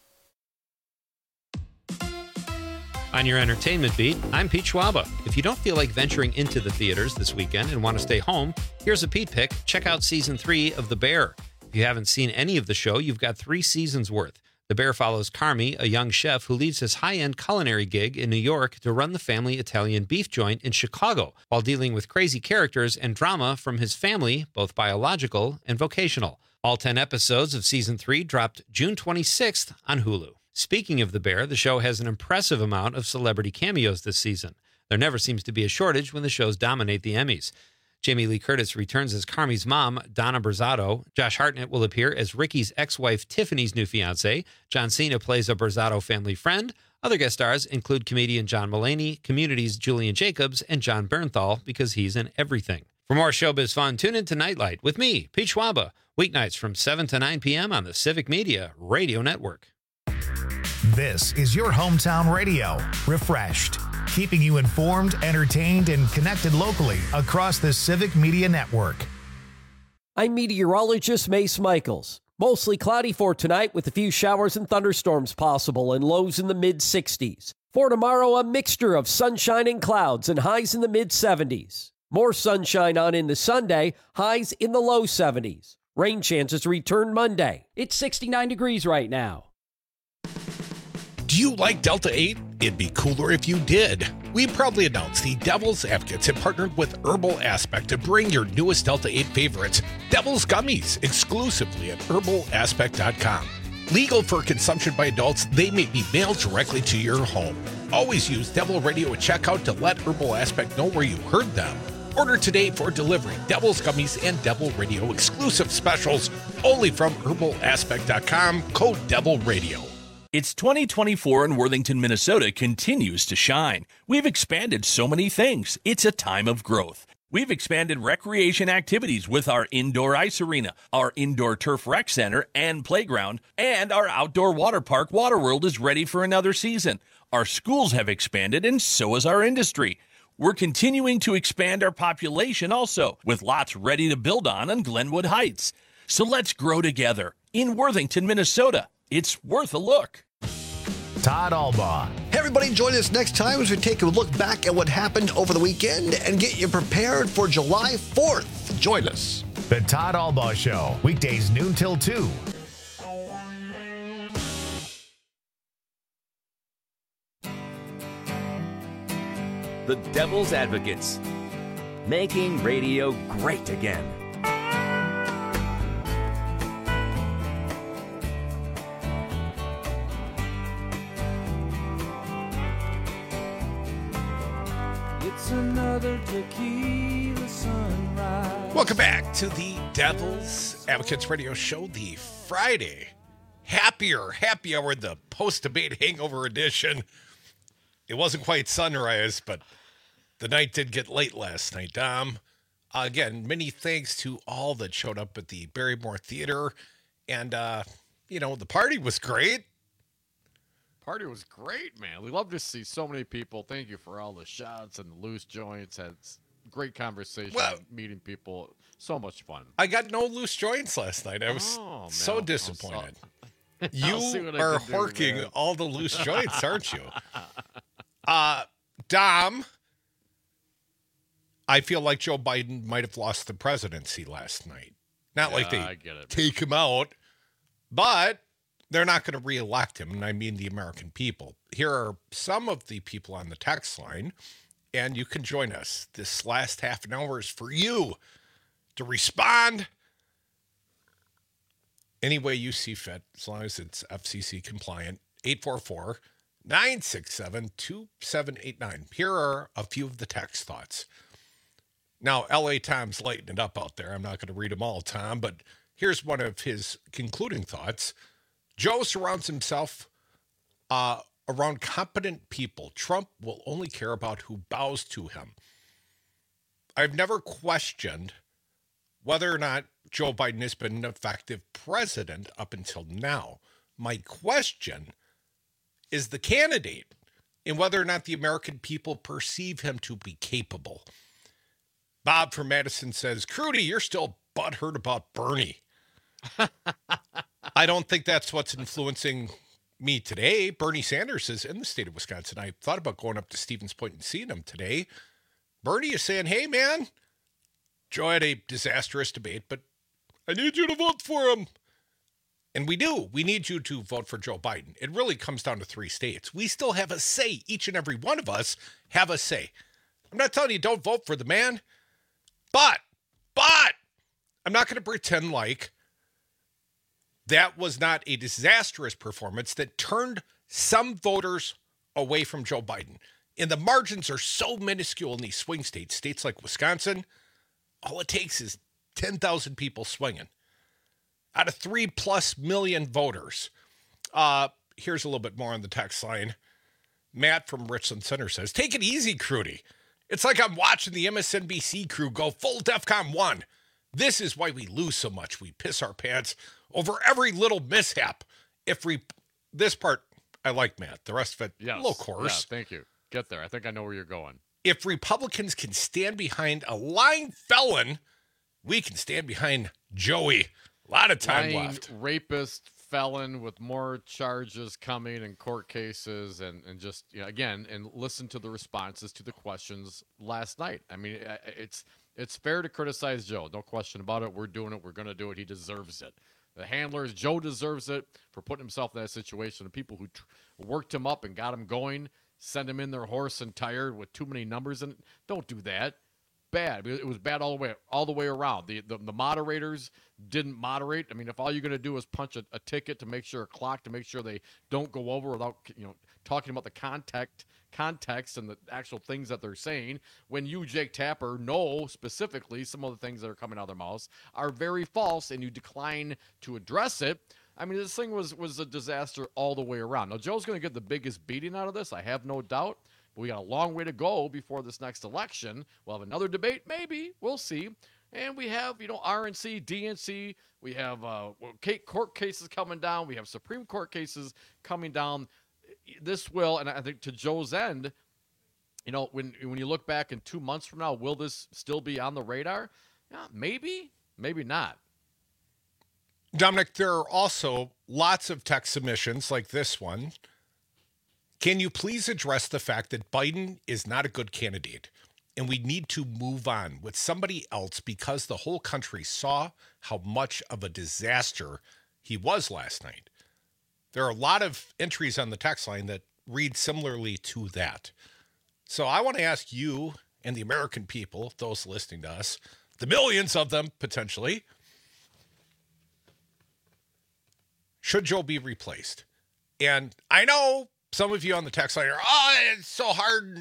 On your entertainment beat, I'm Pete Schwaba. If you don't feel like venturing into the theaters this weekend and want to stay home, here's a Pete pick. Check out season three of The Bear. If you haven't seen any of the show, you've got three seasons worth. The Bear follows Carmi, a young chef who leaves his high-end culinary gig in New York to run the family Italian beef joint in Chicago, while dealing with crazy characters and drama from his family, both biological and vocational. All ten episodes of season three dropped June twenty-sixth on Hulu. Speaking of The Bear, the show has an impressive amount of celebrity cameos this season. There never seems to be a shortage when the shows dominate the Emmys. Jamie Lee Curtis returns as Carmi's mom, Donna Berzato. Josh Hartnett will appear as Ricky's ex-wife, Tiffany's new fiancé. John Cena plays a Berzato family friend. Other guest stars include comedian John Mulaney, Community's Julian Jacobs, and John Bernthal, because he's in everything. For more showbiz fun, tune in to Nightlight with me, Pete Schwaba, weeknights from seven to nine p.m. on the Civic Media Radio Network. This is your hometown radio, refreshed, keeping you informed, entertained, and connected locally across the Civic Media Network. I'm meteorologist Mace Michaels. Mostly cloudy for tonight with a few showers and thunderstorms possible and lows in the mid sixties. For tomorrow, a mixture of sunshine and clouds and highs in the mid seventies. More sunshine on into Sunday, highs in the low seventies. Rain chances return Monday. It's sixty-nine degrees right now. Do you like Delta eight? It'd be cooler if you did. We proudly announce the Devil's Advocates have partnered with Herbal Aspect to bring your newest Delta eight favorites, Devil's Gummies, exclusively at herbal aspect dot com. Legal for consumption by adults, they may be mailed directly to your home. Always use Devil Radio at checkout to let Herbal Aspect know where you heard them. Order today for delivery. Devil's Gummies and Devil Radio exclusive specials only from herbal aspect dot com, code Devil Radio. It's twenty twenty-four and Worthington, Minnesota continues to shine. We've expanded so many things. It's a time of growth. We've expanded recreation activities with our indoor ice arena, our indoor turf rec center and playground, and our outdoor water park, Waterworld, is ready for another season. Our schools have expanded, and so has our industry. We're continuing to expand our population also, with lots ready to build on on Glenwood Heights. So let's grow together in Worthington, Minnesota. It's worth a look. Todd Albaugh. Hey, everybody, join us next time as we take a look back at what happened over the weekend and get you prepared for July fourth. Join us. The Todd Albaugh Show, weekdays noon till two. The Devil's Advocates, making radio great again. It's another tequila sunrise. Welcome back to the Devil's Advocates Radio Show, the Friday happier happy hour, the post-debate hangover edition. It wasn't quite sunrise, but the night did get late last night, Dom. Uh, again, many thanks to all that showed up at the Barrymore Theater. And, uh, you know, the party was great. Party was great, man. We love to see so many people. Thank you for all the shots and the loose joints. Had great conversation, well, meeting people. So much fun. I got no loose joints last night. I was oh, so disappointed. You are horking do, all the loose joints, aren't you? Uh, Dom, I feel like Joe Biden might have lost the presidency last night. Not yeah, like they take him out, but they're not going to reelect him, and I mean the American people. Here are some of the people on the text line, and you can join us. This last half an hour is for you to respond any way you see fit, as long as it's F C C compliant. eight four four, nine six seven, two seven eight nine. Here are a few of the text thoughts. Now, L A Tom's lighting it up out there. I'm not going to read them all, Tom, but here's one of his concluding thoughts. Joe surrounds himself uh, around competent people. Trump will only care about who bows to him. I've never questioned whether or not Joe Biden has been an effective president up until now. My question is the candidate and whether or not the American people perceive him to be capable. Bob from Madison says, Crudy, you're still butthurt about Bernie. I don't think that's what's influencing me today. Bernie Sanders is in the state of Wisconsin. I thought about going up to Stevens Point and seeing him today. Bernie is saying, hey, man, Joe had a disastrous debate, but I need you to vote for him. And we do. We need you to vote for Joe Biden. It really comes down to three states. We still have a say. Each and every one of us have a say. I'm not telling you don't vote for the man, but, but, I'm not going to pretend like that was not a disastrous performance that turned some voters away from Joe Biden. And the margins are so minuscule in these swing states, states like Wisconsin, all it takes is ten thousand people swinging out of three plus million voters. Uh, here's a little bit more on the text line. Matt from Richland Center says, take it easy, Crudy. It's like I'm watching the M S N B C crew go full DEFCON one. This is why we lose so much. We piss our pants over every little mishap. If we, this part, I like, Matt. The rest of it, yes. a little coarse. Yeah, thank you. Get there. I think I know where you're going. If Republicans can stand behind a lying felon, we can stand behind Joey. A lot of time lying left. Rapist, felon with more charges coming in court cases, and, and just, you know, again, and listen to the responses to the questions last night. I mean, it's it's fair to criticize Joe. No question about it. We're doing it. We're going to do it. He deserves it. The handlers, Joe deserves it for putting himself in that situation. The people who tr- worked him up and got him going, send him in there hoarse and tired with too many numbers, and don't do that. Bad. It was bad all the way all the way around. The the, the moderators didn't moderate. I mean, if all you're going to do is punch a, a ticket to make sure a clock to make sure they don't go over without, you know, talking about the context context and the actual things that they're saying, when you, Jake Tapper, know specifically some of the things that are coming out of their mouths are very false, and you decline to address it. I mean, this thing was was a disaster all the way around. Now, Joe's going to get the biggest beating out of this, I have no doubt. But we got a long way to go before this next election. We'll have another debate, maybe. We'll see. And we have, you know, R N C, D N C. We have uh, court cases coming down. We have Supreme Court cases coming down. This will, and I think to Joe's end, You know, when when you look back in two months from now, will this still be on the radar? Yeah, maybe, maybe not. Dominic, there are also lots of text submissions like this one. Can you please address the fact that Biden is not a good candidate and we need to move on with somebody else because the whole country saw how much of a disaster he was last night? There are a lot of entries on the text line that read similarly to that. So I want to ask you and the American people, those listening to us, the millions of them potentially, should Joe be replaced? And I know some of you on the text line are, oh, it's so hard.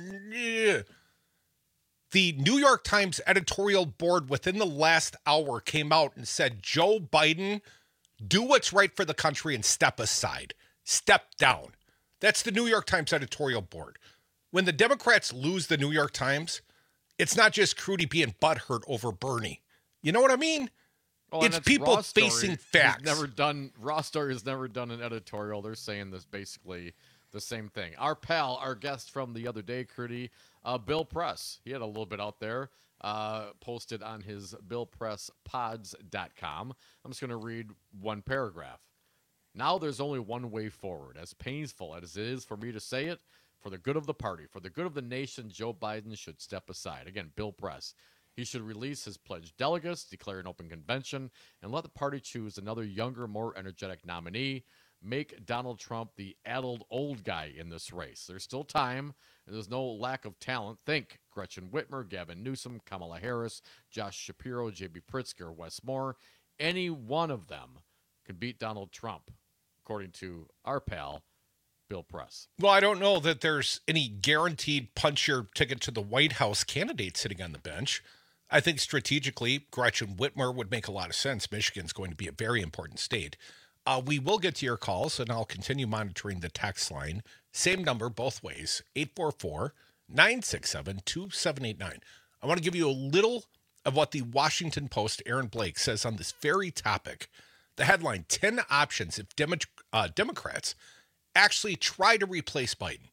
The New York Times editorial board within the last hour came out and said, Joe Biden, do what's right for the country and step aside. Step down. That's the New York Times editorial board. When the Democrats lose the New York Times, it's not just Crudy being butthurt over Bernie. You know what I mean? Oh, it's people facing facts. Never done. Ross Story has never done an editorial. They're saying this basically the same thing. Our pal, our guest from the other day, Crudy, uh, Bill Press, he had a little bit out there, uh, posted on his bill press pods dot com. I'm just going to read one paragraph. Now there's only one way forward. As painful as it is for me to say it, for the good of the party, for the good of the nation, Joe Biden should step aside. Again, Bill Press. He should release his pledged delegates, declare an open convention, and let the party choose another younger, more energetic nominee. Make Donald Trump the addled old guy in this race. There's still time, and there's no lack of talent. Think Gretchen Whitmer, Gavin Newsom, Kamala Harris, Josh Shapiro, J B Pritzker, Wes Moore. Any one of them could beat Donald Trump, according to our pal, Bill Press. Well, I don't know that there's any guaranteed punch your ticket to the White House candidate sitting on the bench. I think strategically, Gretchen Whitmer would make a lot of sense. Michigan's going to be a very important state. Uh, we will get to your calls, and I'll continue monitoring the text line. Same number both ways, eight four four, nine six seven, two seven eight nine. I want to give you a little of what the Washington Post, Aaron Blake, says on this very topic. The headline, ten options if Demo- uh, Democrats actually try to replace Biden.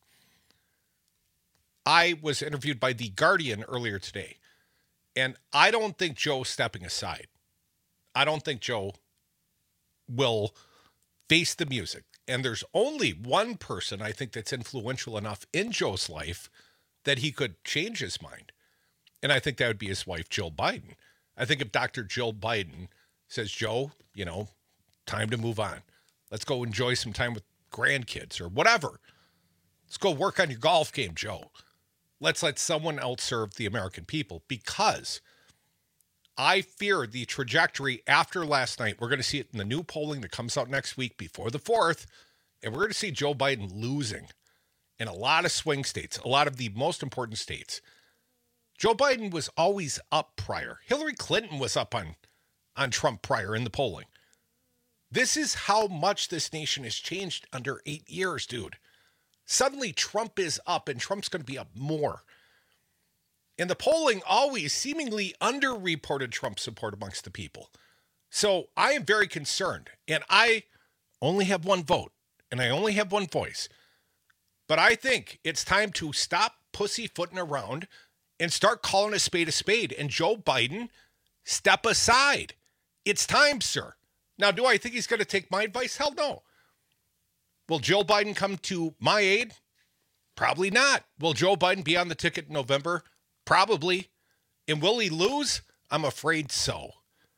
I was interviewed by The Guardian earlier today. And I don't think Joe's stepping aside. I don't think Joe will face the music. And there's only one person I think that's influential enough in Joe's life that he could change his mind. And I think that would be his wife, Jill Biden. I think if Doctor Jill Biden says, Joe, you know, time to move on. Let's go enjoy some time with grandkids or whatever. Let's go work on your golf game, Joe. Let's let someone else serve the American people, because I fear the trajectory after last night. We're going to see it in the new polling that comes out next week before the fourth, and we're going to see Joe Biden losing in a lot of swing states, a lot of the most important states. Joe Biden was always up prior. Hillary Clinton was up on, on Trump prior in the polling. This is how much this nation has changed under eight years, dude. Suddenly, Trump is up, and Trump's going to be up more. And the polling always seemingly underreported Trump's support amongst the people. So I am very concerned, and I only have one vote, and I only have one voice. But I think it's time to stop pussyfooting around and start calling a spade a spade. And Joe Biden, step aside. It's time, sir. Now, do I think he's going to take my advice? Hell no. Will Joe Biden come to my aid? Probably not. Will Joe Biden be on the ticket in November? Probably. And will he lose? I'm afraid so.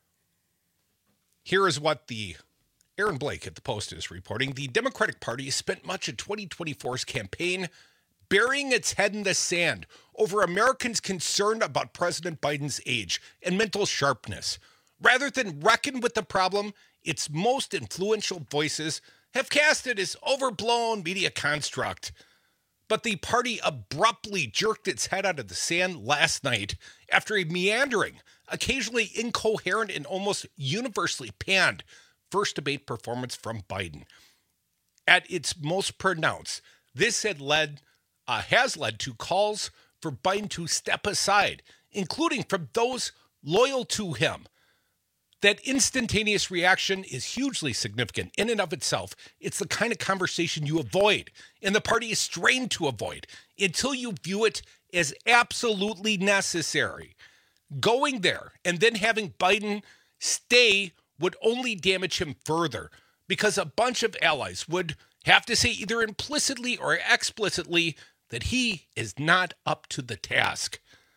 Here is what the Aaron Blake at the Post is reporting. The Democratic Party has spent much of twenty twenty-four's campaign burying its head in the sand over Americans concerned about President Biden's age and mental sharpness. Rather than reckon with the problem, its most influential voices have cast it as overblown media construct. But the party abruptly jerked its head out of the sand last night after a meandering, occasionally incoherent, and almost universally panned first debate performance from Biden. At its most pronounced, this had led, uh, has led to calls for Biden to step aside, including from those loyal to him. That instantaneous reaction is hugely significant in and of itself. It's the kind of conversation you avoid, and the party is strained to avoid, until you view it is absolutely necessary. Going there and then having Biden stay would only damage him further because a bunch of allies would have to say either implicitly or explicitly that he is not up to the task.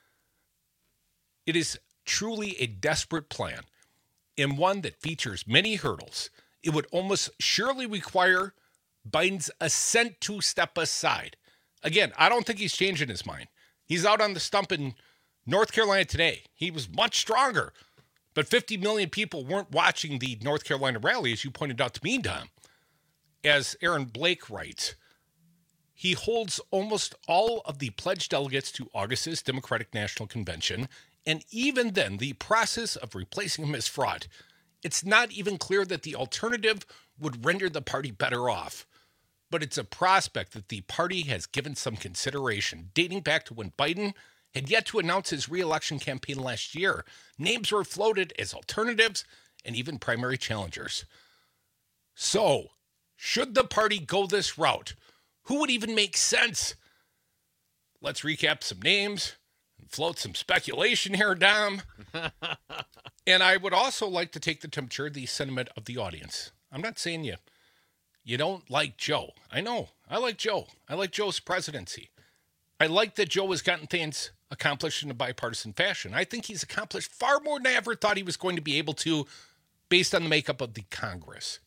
It is truly a desperate plan and one that features many hurdles. It would almost surely require Biden's assent to step aside. Again, I don't think he's changing his mind. He's out on the stump in North Carolina today. He was much stronger, but fifty million people weren't watching the North Carolina rally, as you pointed out to me, Dom. As Aaron Blake writes, he holds almost all of the pledged delegates to August's Democratic National Convention, and even then, the process of replacing him is fraught. It's not even clear that the alternative would render the party better off, but it's a prospect that the party has given some consideration, dating back to when Biden had yet to announce his re-election campaign last year. Names were floated as alternatives and even primary challengers. So, should the party go this route, who would even make sense? Let's recap some names and float some speculation here, Dom. And I would also like to take the temperature, the sentiment of the audience. I'm not saying you, you don't like Joe. I know. I like Joe. I like Joe's presidency. I like that Joe has gotten things accomplished in a bipartisan fashion. I think he's accomplished far more than I ever thought he was going to be able to based on the makeup of the Congress.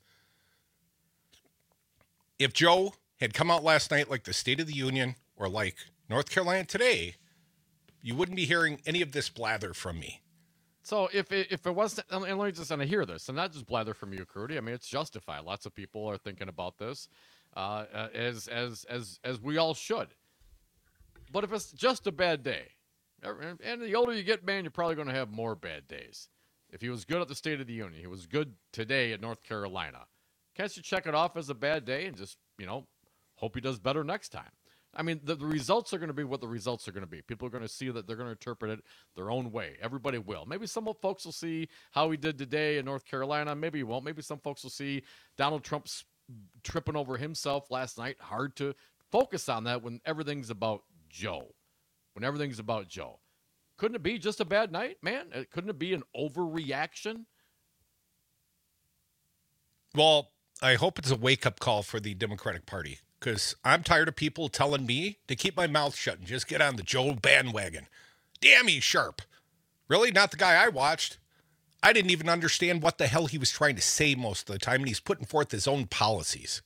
If Joe had come out last night like the State of the Union or like North Carolina Today, you wouldn't be hearing any of this blather from me. So if it, if it wasn't, and let me just, and I hear this, and not just blather from you, Crudy. I mean, it's justified. Lots of people are thinking about this, uh, as as as as we all should. But if it's just a bad day, and the older you get, man, you're probably going to have more bad days. If he was good at the State of the Union, he was good today at North Carolina. Can't you check it off as a bad day and just, you know, hope he does better next time? I mean, the, the results are going to be what the results are going to be. People are going to see that they're going to interpret it their own way. Everybody will. Maybe some folks will see how he did today in North Carolina. Maybe he won't. Maybe some folks will see Donald Trump tripping over himself last night. Hard to focus on that when everything's about Joe. When everything's about Joe. Couldn't it be just a bad night, man? Couldn't it be an overreaction? Well, I hope it's a wake-up call for the Democratic Party, because I'm tired of people telling me to keep my mouth shut and just get on the Joe bandwagon. Damn, he's sharp. Really? Not the guy I watched. I didn't even understand what the hell he was trying to say most of the time, and he's putting forth his own policies.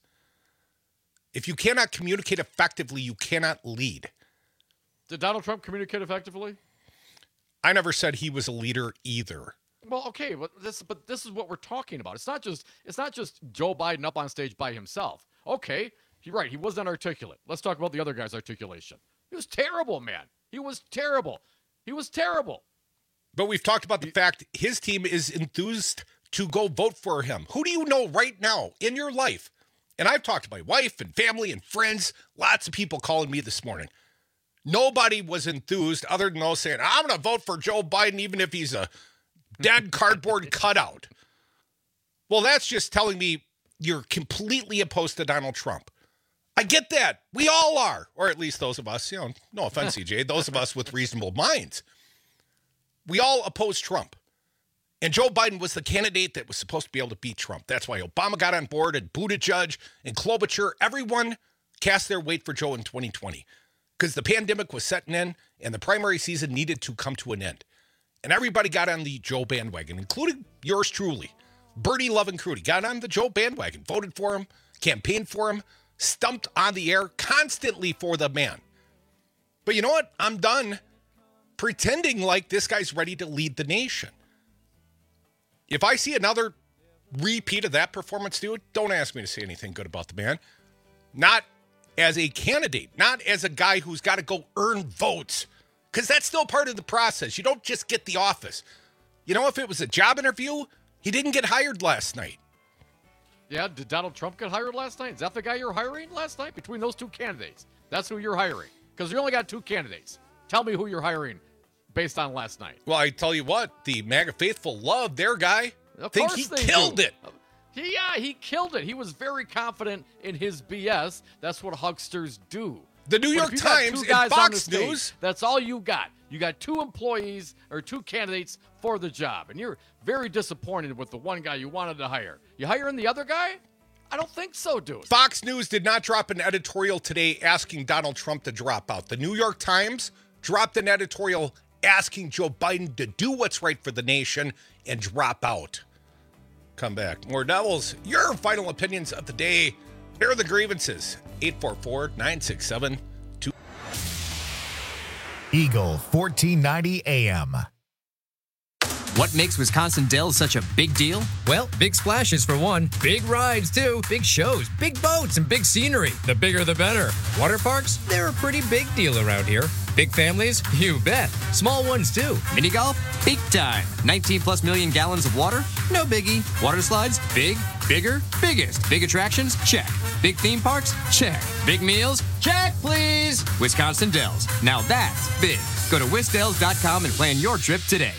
If you cannot communicate effectively, you cannot lead. Did Donald Trump communicate effectively? I never said he was a leader either. Well, okay, but this but this is what we're talking about. It's not just it's not just Joe Biden up on stage by himself. Okay, you're right. He wasn't articulate. Let's talk about the other guy's articulation. He was terrible, man. He was terrible. He was terrible. But we've talked about the he, fact his team is enthused to go vote for him. Who do you know right now in your life? And I've talked to my wife and family and friends. Lots of people calling me this morning. Nobody was enthused other than those saying, I'm going to vote for Joe Biden even if he's a dead cardboard cutout. Well, that's just telling me you're completely opposed to Donald Trump. I get that. We all are. Or at least those of us, you know, no offense, C J, those of us with reasonable minds. We all oppose Trump. And Joe Biden was the candidate that was supposed to be able to beat Trump. That's why Obama got on board and Buttigieg and Klobuchar. Everyone cast their weight for Joe in twenty twenty because the pandemic was setting in and the primary season needed to come to an end. And everybody got on the Joe bandwagon, including yours truly. Bertie Love and Crudy got on the Joe bandwagon, voted for him, campaigned for him, stumped on the air constantly for the man. But you know what? I'm done pretending like this guy's ready to lead the nation. If I see another repeat of that performance, dude, don't ask me to say anything good about the man. Not as a candidate, not as a guy who's got to go earn votes, because that's still part of the process. You don't just get the office. You know, if it was a job interview, he didn't get hired last night. Yeah, did Donald Trump get hired last night? Is that the guy you're hiring last night? Between those two candidates, that's who you're hiring. Because you only got two candidates. Tell me who you're hiring based on last night. Well, I tell you what, the MAGA faithful love their guy. Of think course he they killed do. it. He, yeah, he killed it. He was very confident in his B S. That's what hucksters do. The New York Times and Fox News. That's all you got. You got two employees or two candidates for the job, and you're very disappointed with the one guy you wanted to hire. You hiring the other guy? I don't think so, dude. Fox News did not drop an editorial today asking Donald Trump to drop out. The New York Times dropped an editorial asking Joe Biden to do what's right for the nation and drop out. Come back. More Devils. Your final opinions of the day. Here are the grievances. eight four four, nine six seven, two Eagle fourteen ninety A M. What makes Wisconsin Dells such a big deal? Well, big splashes for one, big rides too, big shows, big boats, and big scenery. The bigger the better. Water parks, they're a pretty big deal around here. Big families? You bet. Small ones too. Mini golf? Big time. nineteen plus million gallons of water? No biggie. Water slides? Big, bigger, biggest. Big attractions? Check. Big theme parks? Check. Big meals? Check, please. Wisconsin Dells. Now that's big. Go to wisdells dot com and plan your trip today.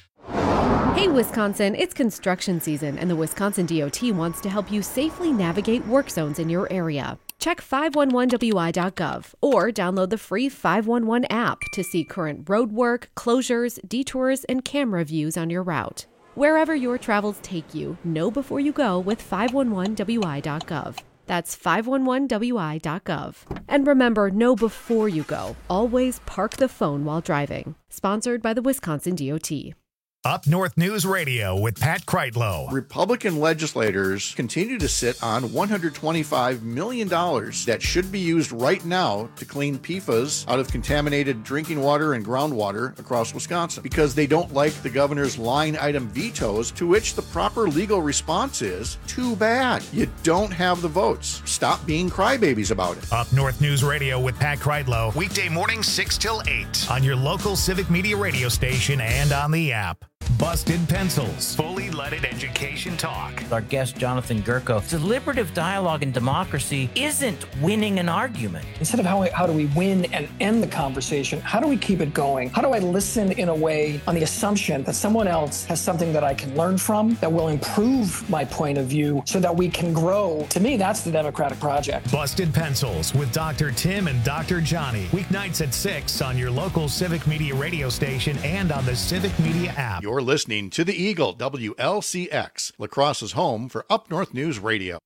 Hey, Wisconsin, it's construction season, and the Wisconsin D O T wants to help you safely navigate work zones in your area. Check five one one W I dot gov or download the free five one one app to see current road work, closures, detours, and camera views on your route. Wherever your travels take you, know before you go with five one one W I dot gov. That's five one one W I dot gov. And remember, know before you go. Always park the phone while driving. Sponsored by the Wisconsin D O T. Up North News Radio with Pat Kreitlow. Republican legislators continue to sit on one hundred twenty-five million dollars that should be used right now to clean P F A S out of contaminated drinking water and groundwater across Wisconsin because they don't like the governor's line item vetoes, to which the proper legal response is, too bad. You don't have the votes. Stop being crybabies about it. Up North News Radio with Pat Kreitlow. Weekday morning six till eight on your local Civic Media radio station and on the app. Busted Pencils. Fully leaded education talk. Our guest, Jonathan Gurko, deliberative dialogue and democracy isn't winning an argument. Instead of how, how do we win and end the conversation, how do we keep it going? How do I listen in a way on the assumption that someone else has something that I can learn from, that will improve my point of view so that we can grow? To me, that's the democratic project. Busted Pencils with Doctor Tim and Doctor Johnny. Weeknights at six on your local Civic Media radio station and on the Civic Media app. You're listening to the Eagle, W L C X, La Crosse's home for Up North News Radio.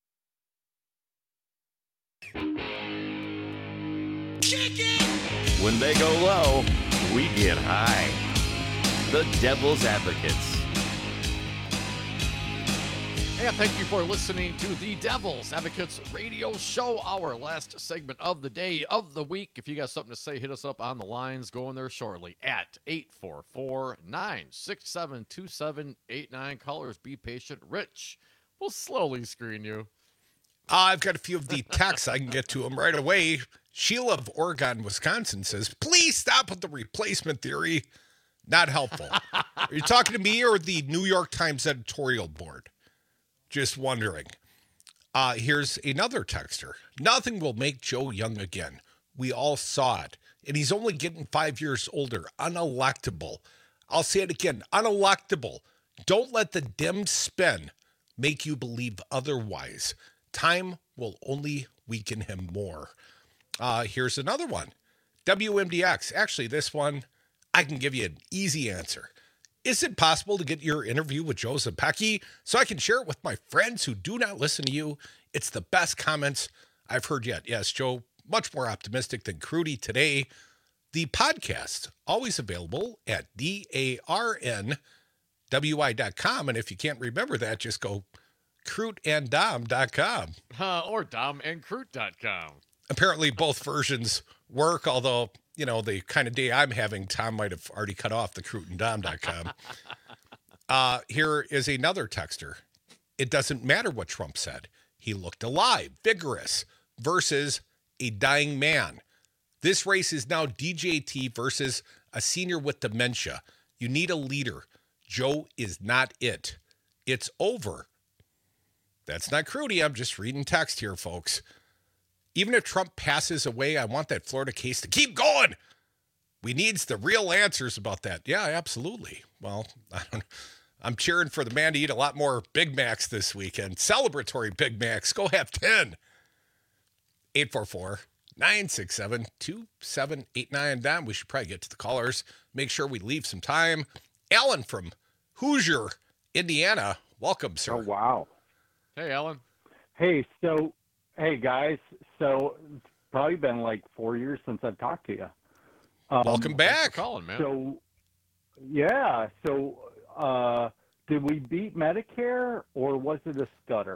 When they go low, we get high. The Devil's Advocates. And thank you for listening to the Devil's Advocates radio show, our last segment of the day, of the week. If you got something to say, hit us up on the lines. Going there shortly at eight four four, nine six seven, two seven eight nine. Callers, be patient. Rich, we'll slowly screen you. Uh, I've got a few of the texts. I can get to them right away. Sheila of Oregon, Wisconsin says, please stop with the replacement theory. Not helpful. Are you talking to me or the New York Times editorial board? Just wondering. Uh, here's another texter. Nothing will make Joe young again. We all saw it. And he's only getting five years older. Unelectable. I'll say it again. Unelectable. Don't let the dim spin make you believe otherwise. Time will only weaken him more. Uh, here's another one. W M D X. Actually, this one, I can give you an easy answer. Is it possible to get your interview with Joe Zepecki so I can share it with my friends who do not listen to you? It's the best comments I've heard yet. Yes, Joe, much more optimistic than Crudy today. The podcast, always available at D A R N W I dot com. And if you can't remember that, just go crute and dom dot com. Uh, or dom and crute dot com. Apparently both versions work, although, you know, the kind of day I'm having, Tom might have already cut off the crute and dom dot com. uh, here is another texter. It doesn't matter what Trump said. He looked alive, vigorous, versus a dying man. This race is now D J T versus a senior with dementia. You need a leader. Joe is not it. It's over. That's not Crudy. I'm just reading text here, folks. Even if Trump passes away, I want that Florida case to keep going. We needs the real answers about that. Yeah, absolutely. Well, I don't, I'm cheering for the man to eat a lot more Big Macs this weekend. Celebratory Big Macs. Go have ten. eight four four, nine six seven, two seven eight nine. Don, we should probably get to the callers. Make sure we leave some time. Alan from Hoosier, Indiana. Welcome, sir. Oh, wow. Hey, Alan. Hey, so, hey, guys. So, it's probably been like four years since I've talked to you. Um, Welcome back. Calling, man. So, yeah. So, uh, did we beat Medicare or was it a stutter?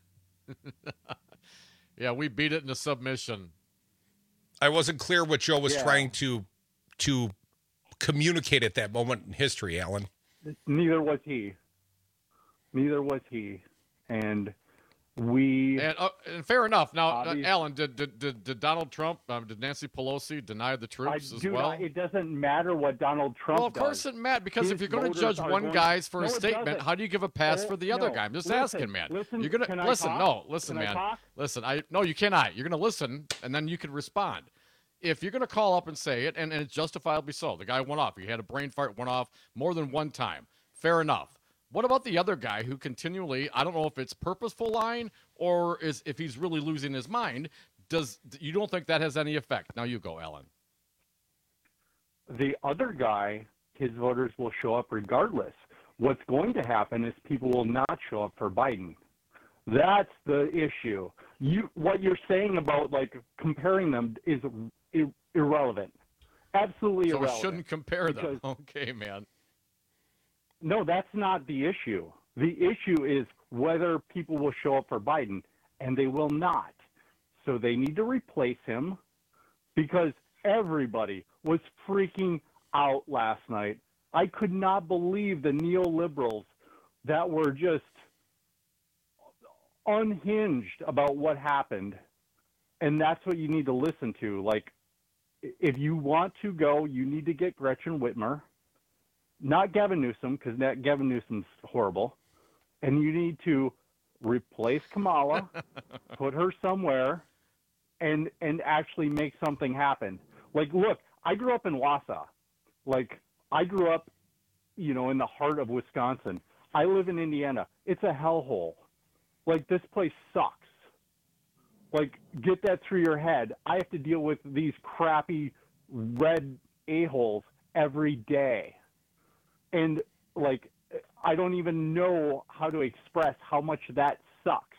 Yeah, we beat it in a submission. I wasn't clear what Joe was Yeah. trying to to communicate at that moment in history, Alan. Neither was he. Neither was he. And we... And, uh, and fair enough. Now, uh, Obvious- Alan, did, did did did Donald Trump, um, did Nancy Pelosi deny the I troops as do well? not, it doesn't matter what Donald Trump Well, of course does. it matters, because His if you're going to voters judge are one going- guy's for No, a it statement, doesn't. how do you give a pass Oh, for the other no. guy? I'm just Listen, asking, man. listen, you're gonna can I listen. talk? No, listen, Can I man. talk? Listen, I no, you cannot. You're going to listen, and then you can respond. If you're going to call up and say it, and, and it's justifiably so, the guy went off. He had a brain fart, went off more than one time. Fair enough. What about the other guy who continually, I don't know if it's purposeful lying or is if he's really losing his mind, does you don't think that has any effect? Now you go, Alan. The other guy, his voters will show up regardless. What's going to happen is people will not show up for Biden. That's the issue. You, what you're saying about like comparing them is ir- irrelevant. Absolutely So we irrelevant. shouldn't compare them. because- Okay, man. No, that's not the issue. The issue is whether people will show up for Biden, and they will not. So they need to replace him because everybody was freaking out last night. I could not believe the neoliberals that were just unhinged about what happened. And that's what you need to listen to. Like, if you want to go, you need to get Gretchen Whitmer. Not Gavin Newsom, because Gavin Newsom's horrible. And you need to replace Kamala, put her somewhere, and and actually make something happen. Like, look, I grew up in Wausau. Like, I grew up, you know, in the heart of Wisconsin. I live in Indiana. It's a hellhole. Like, this place sucks. Like, get that through your head. I have to deal with these crappy red a-holes every day. And, like, I don't even know how to express how much that sucks.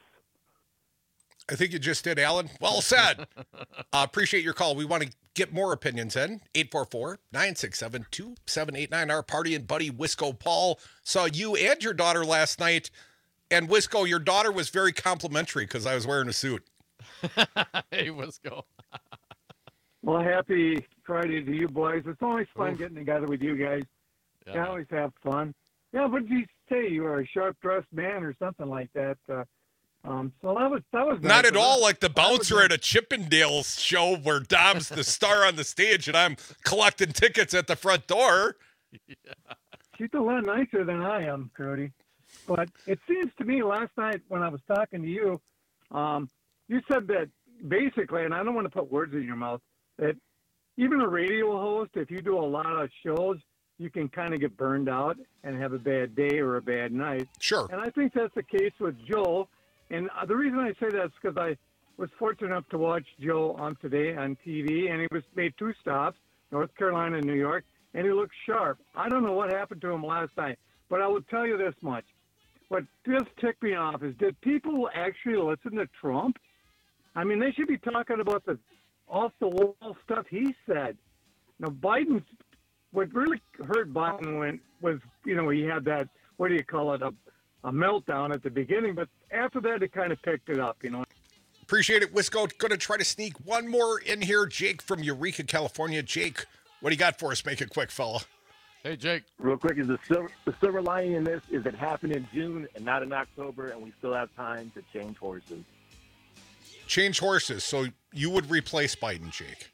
I think you just did, Alan. Well said. uh, appreciate your call. We want to get more opinions in. eight four four, nine six seven, two seven eight nine. Our party and buddy, Wisco Paul, saw you and your daughter last night. And, Wisco, your daughter was very complimentary because I was wearing a suit. Hey, Wisco. Well, happy Friday to you boys. It's always fun Oof. getting together with you guys. Yeah, I man. always have fun. Yeah, what did you say? You were a sharp-dressed man or something like that. Uh, um, so that was that was Not nice at of all her. like the That was bouncer nice. at a Chippendales show where Dom's the star on the stage and I'm collecting tickets at the front door. She's a lot nicer than I am, Cody. But it seems to me last night when I was talking to you, um, you said that basically, and I don't want to put words in your mouth, that even a radio host, if you do a lot of shows, you can kind of get burned out and have a bad day or a bad night. Sure. And I think that's the case with Joe. And uh, the reason I say that is because I was fortunate enough to watch Joe on today on T V, and he was made two stops, North Carolina and New York, and he looked sharp. I don't know what happened to him last night, but I will tell you this much. What just ticked me off is, did people actually listen to Trump? I mean, they should be talking about the off-the-wall stuff he said. Now, Biden's, what really hurt Biden when, was, you know, he had that, what do you call it, a, a meltdown at the beginning, but after that, it kind of picked it up, you know. Appreciate it, Wisco. Going to try to sneak one more in here. Jake from Eureka, California. Jake, what do you got for us? Make it quick, fella. Hey, Jake. Real quick, is the silver, the silver lining in this is it happened in June and not in October, and we still have time to change horses. Change horses. So you would replace Biden, Jake.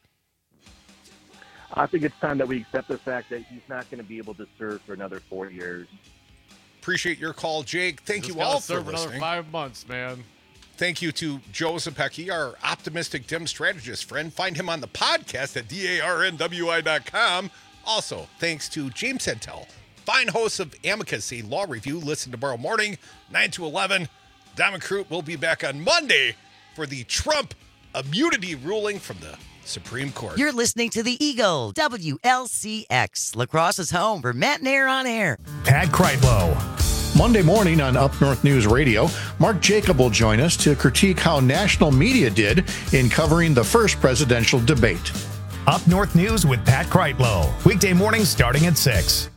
I think it's time that we accept the fact that he's not going to be able to serve for another four years. Appreciate your call, Jake. Thank Just you gotta all for serve another listening. five months, man. Thank you to Joe Zapecki, our optimistic dim strategist friend. Find him on the podcast at D A R N W I dot com. Also, thanks to James Santel, fine host of Amicus, a law review. Listen tomorrow morning, nine to eleven. Dom and Crute will be back on Monday for the Trump immunity ruling from the Supreme Court. You're listening to the Eagle, W L C X, La Crosse's home for Matt and Air on Air. Pat Kreitlow. Monday morning on Up North News Radio, Mark Jacob will join us to critique how national media did in covering the first presidential debate. Up North News with Pat Kreitlow. Weekday mornings starting at six.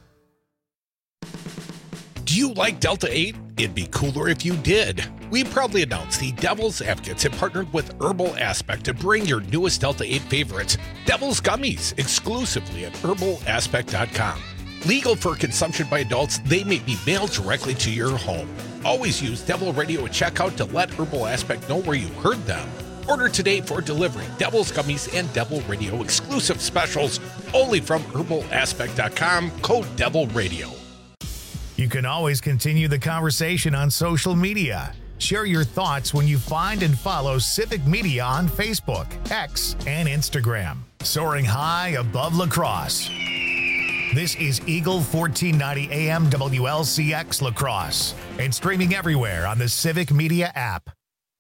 Do you like Delta eight? It'd be cooler if you did. We proudly announce the Devil's Advocates have partnered with Herbal Aspect to bring your newest Delta eight favorites, Devil's Gummies, exclusively at herbal aspect dot com. Legal for consumption by adults, they may be mailed directly to your home. Always use Devil Radio at checkout to let Herbal Aspect know where you heard them. Order today for delivery. Devil's Gummies and Devil Radio exclusive specials only from herbal aspect dot com, code Devil Radio. You can always continue the conversation on social media. Share your thoughts when you find and follow Civic Media on Facebook, X, and Instagram. Soaring high above La Crosse. This is Eagle fourteen ninety A M W L C X La Crosse and streaming everywhere on the Civic Media app.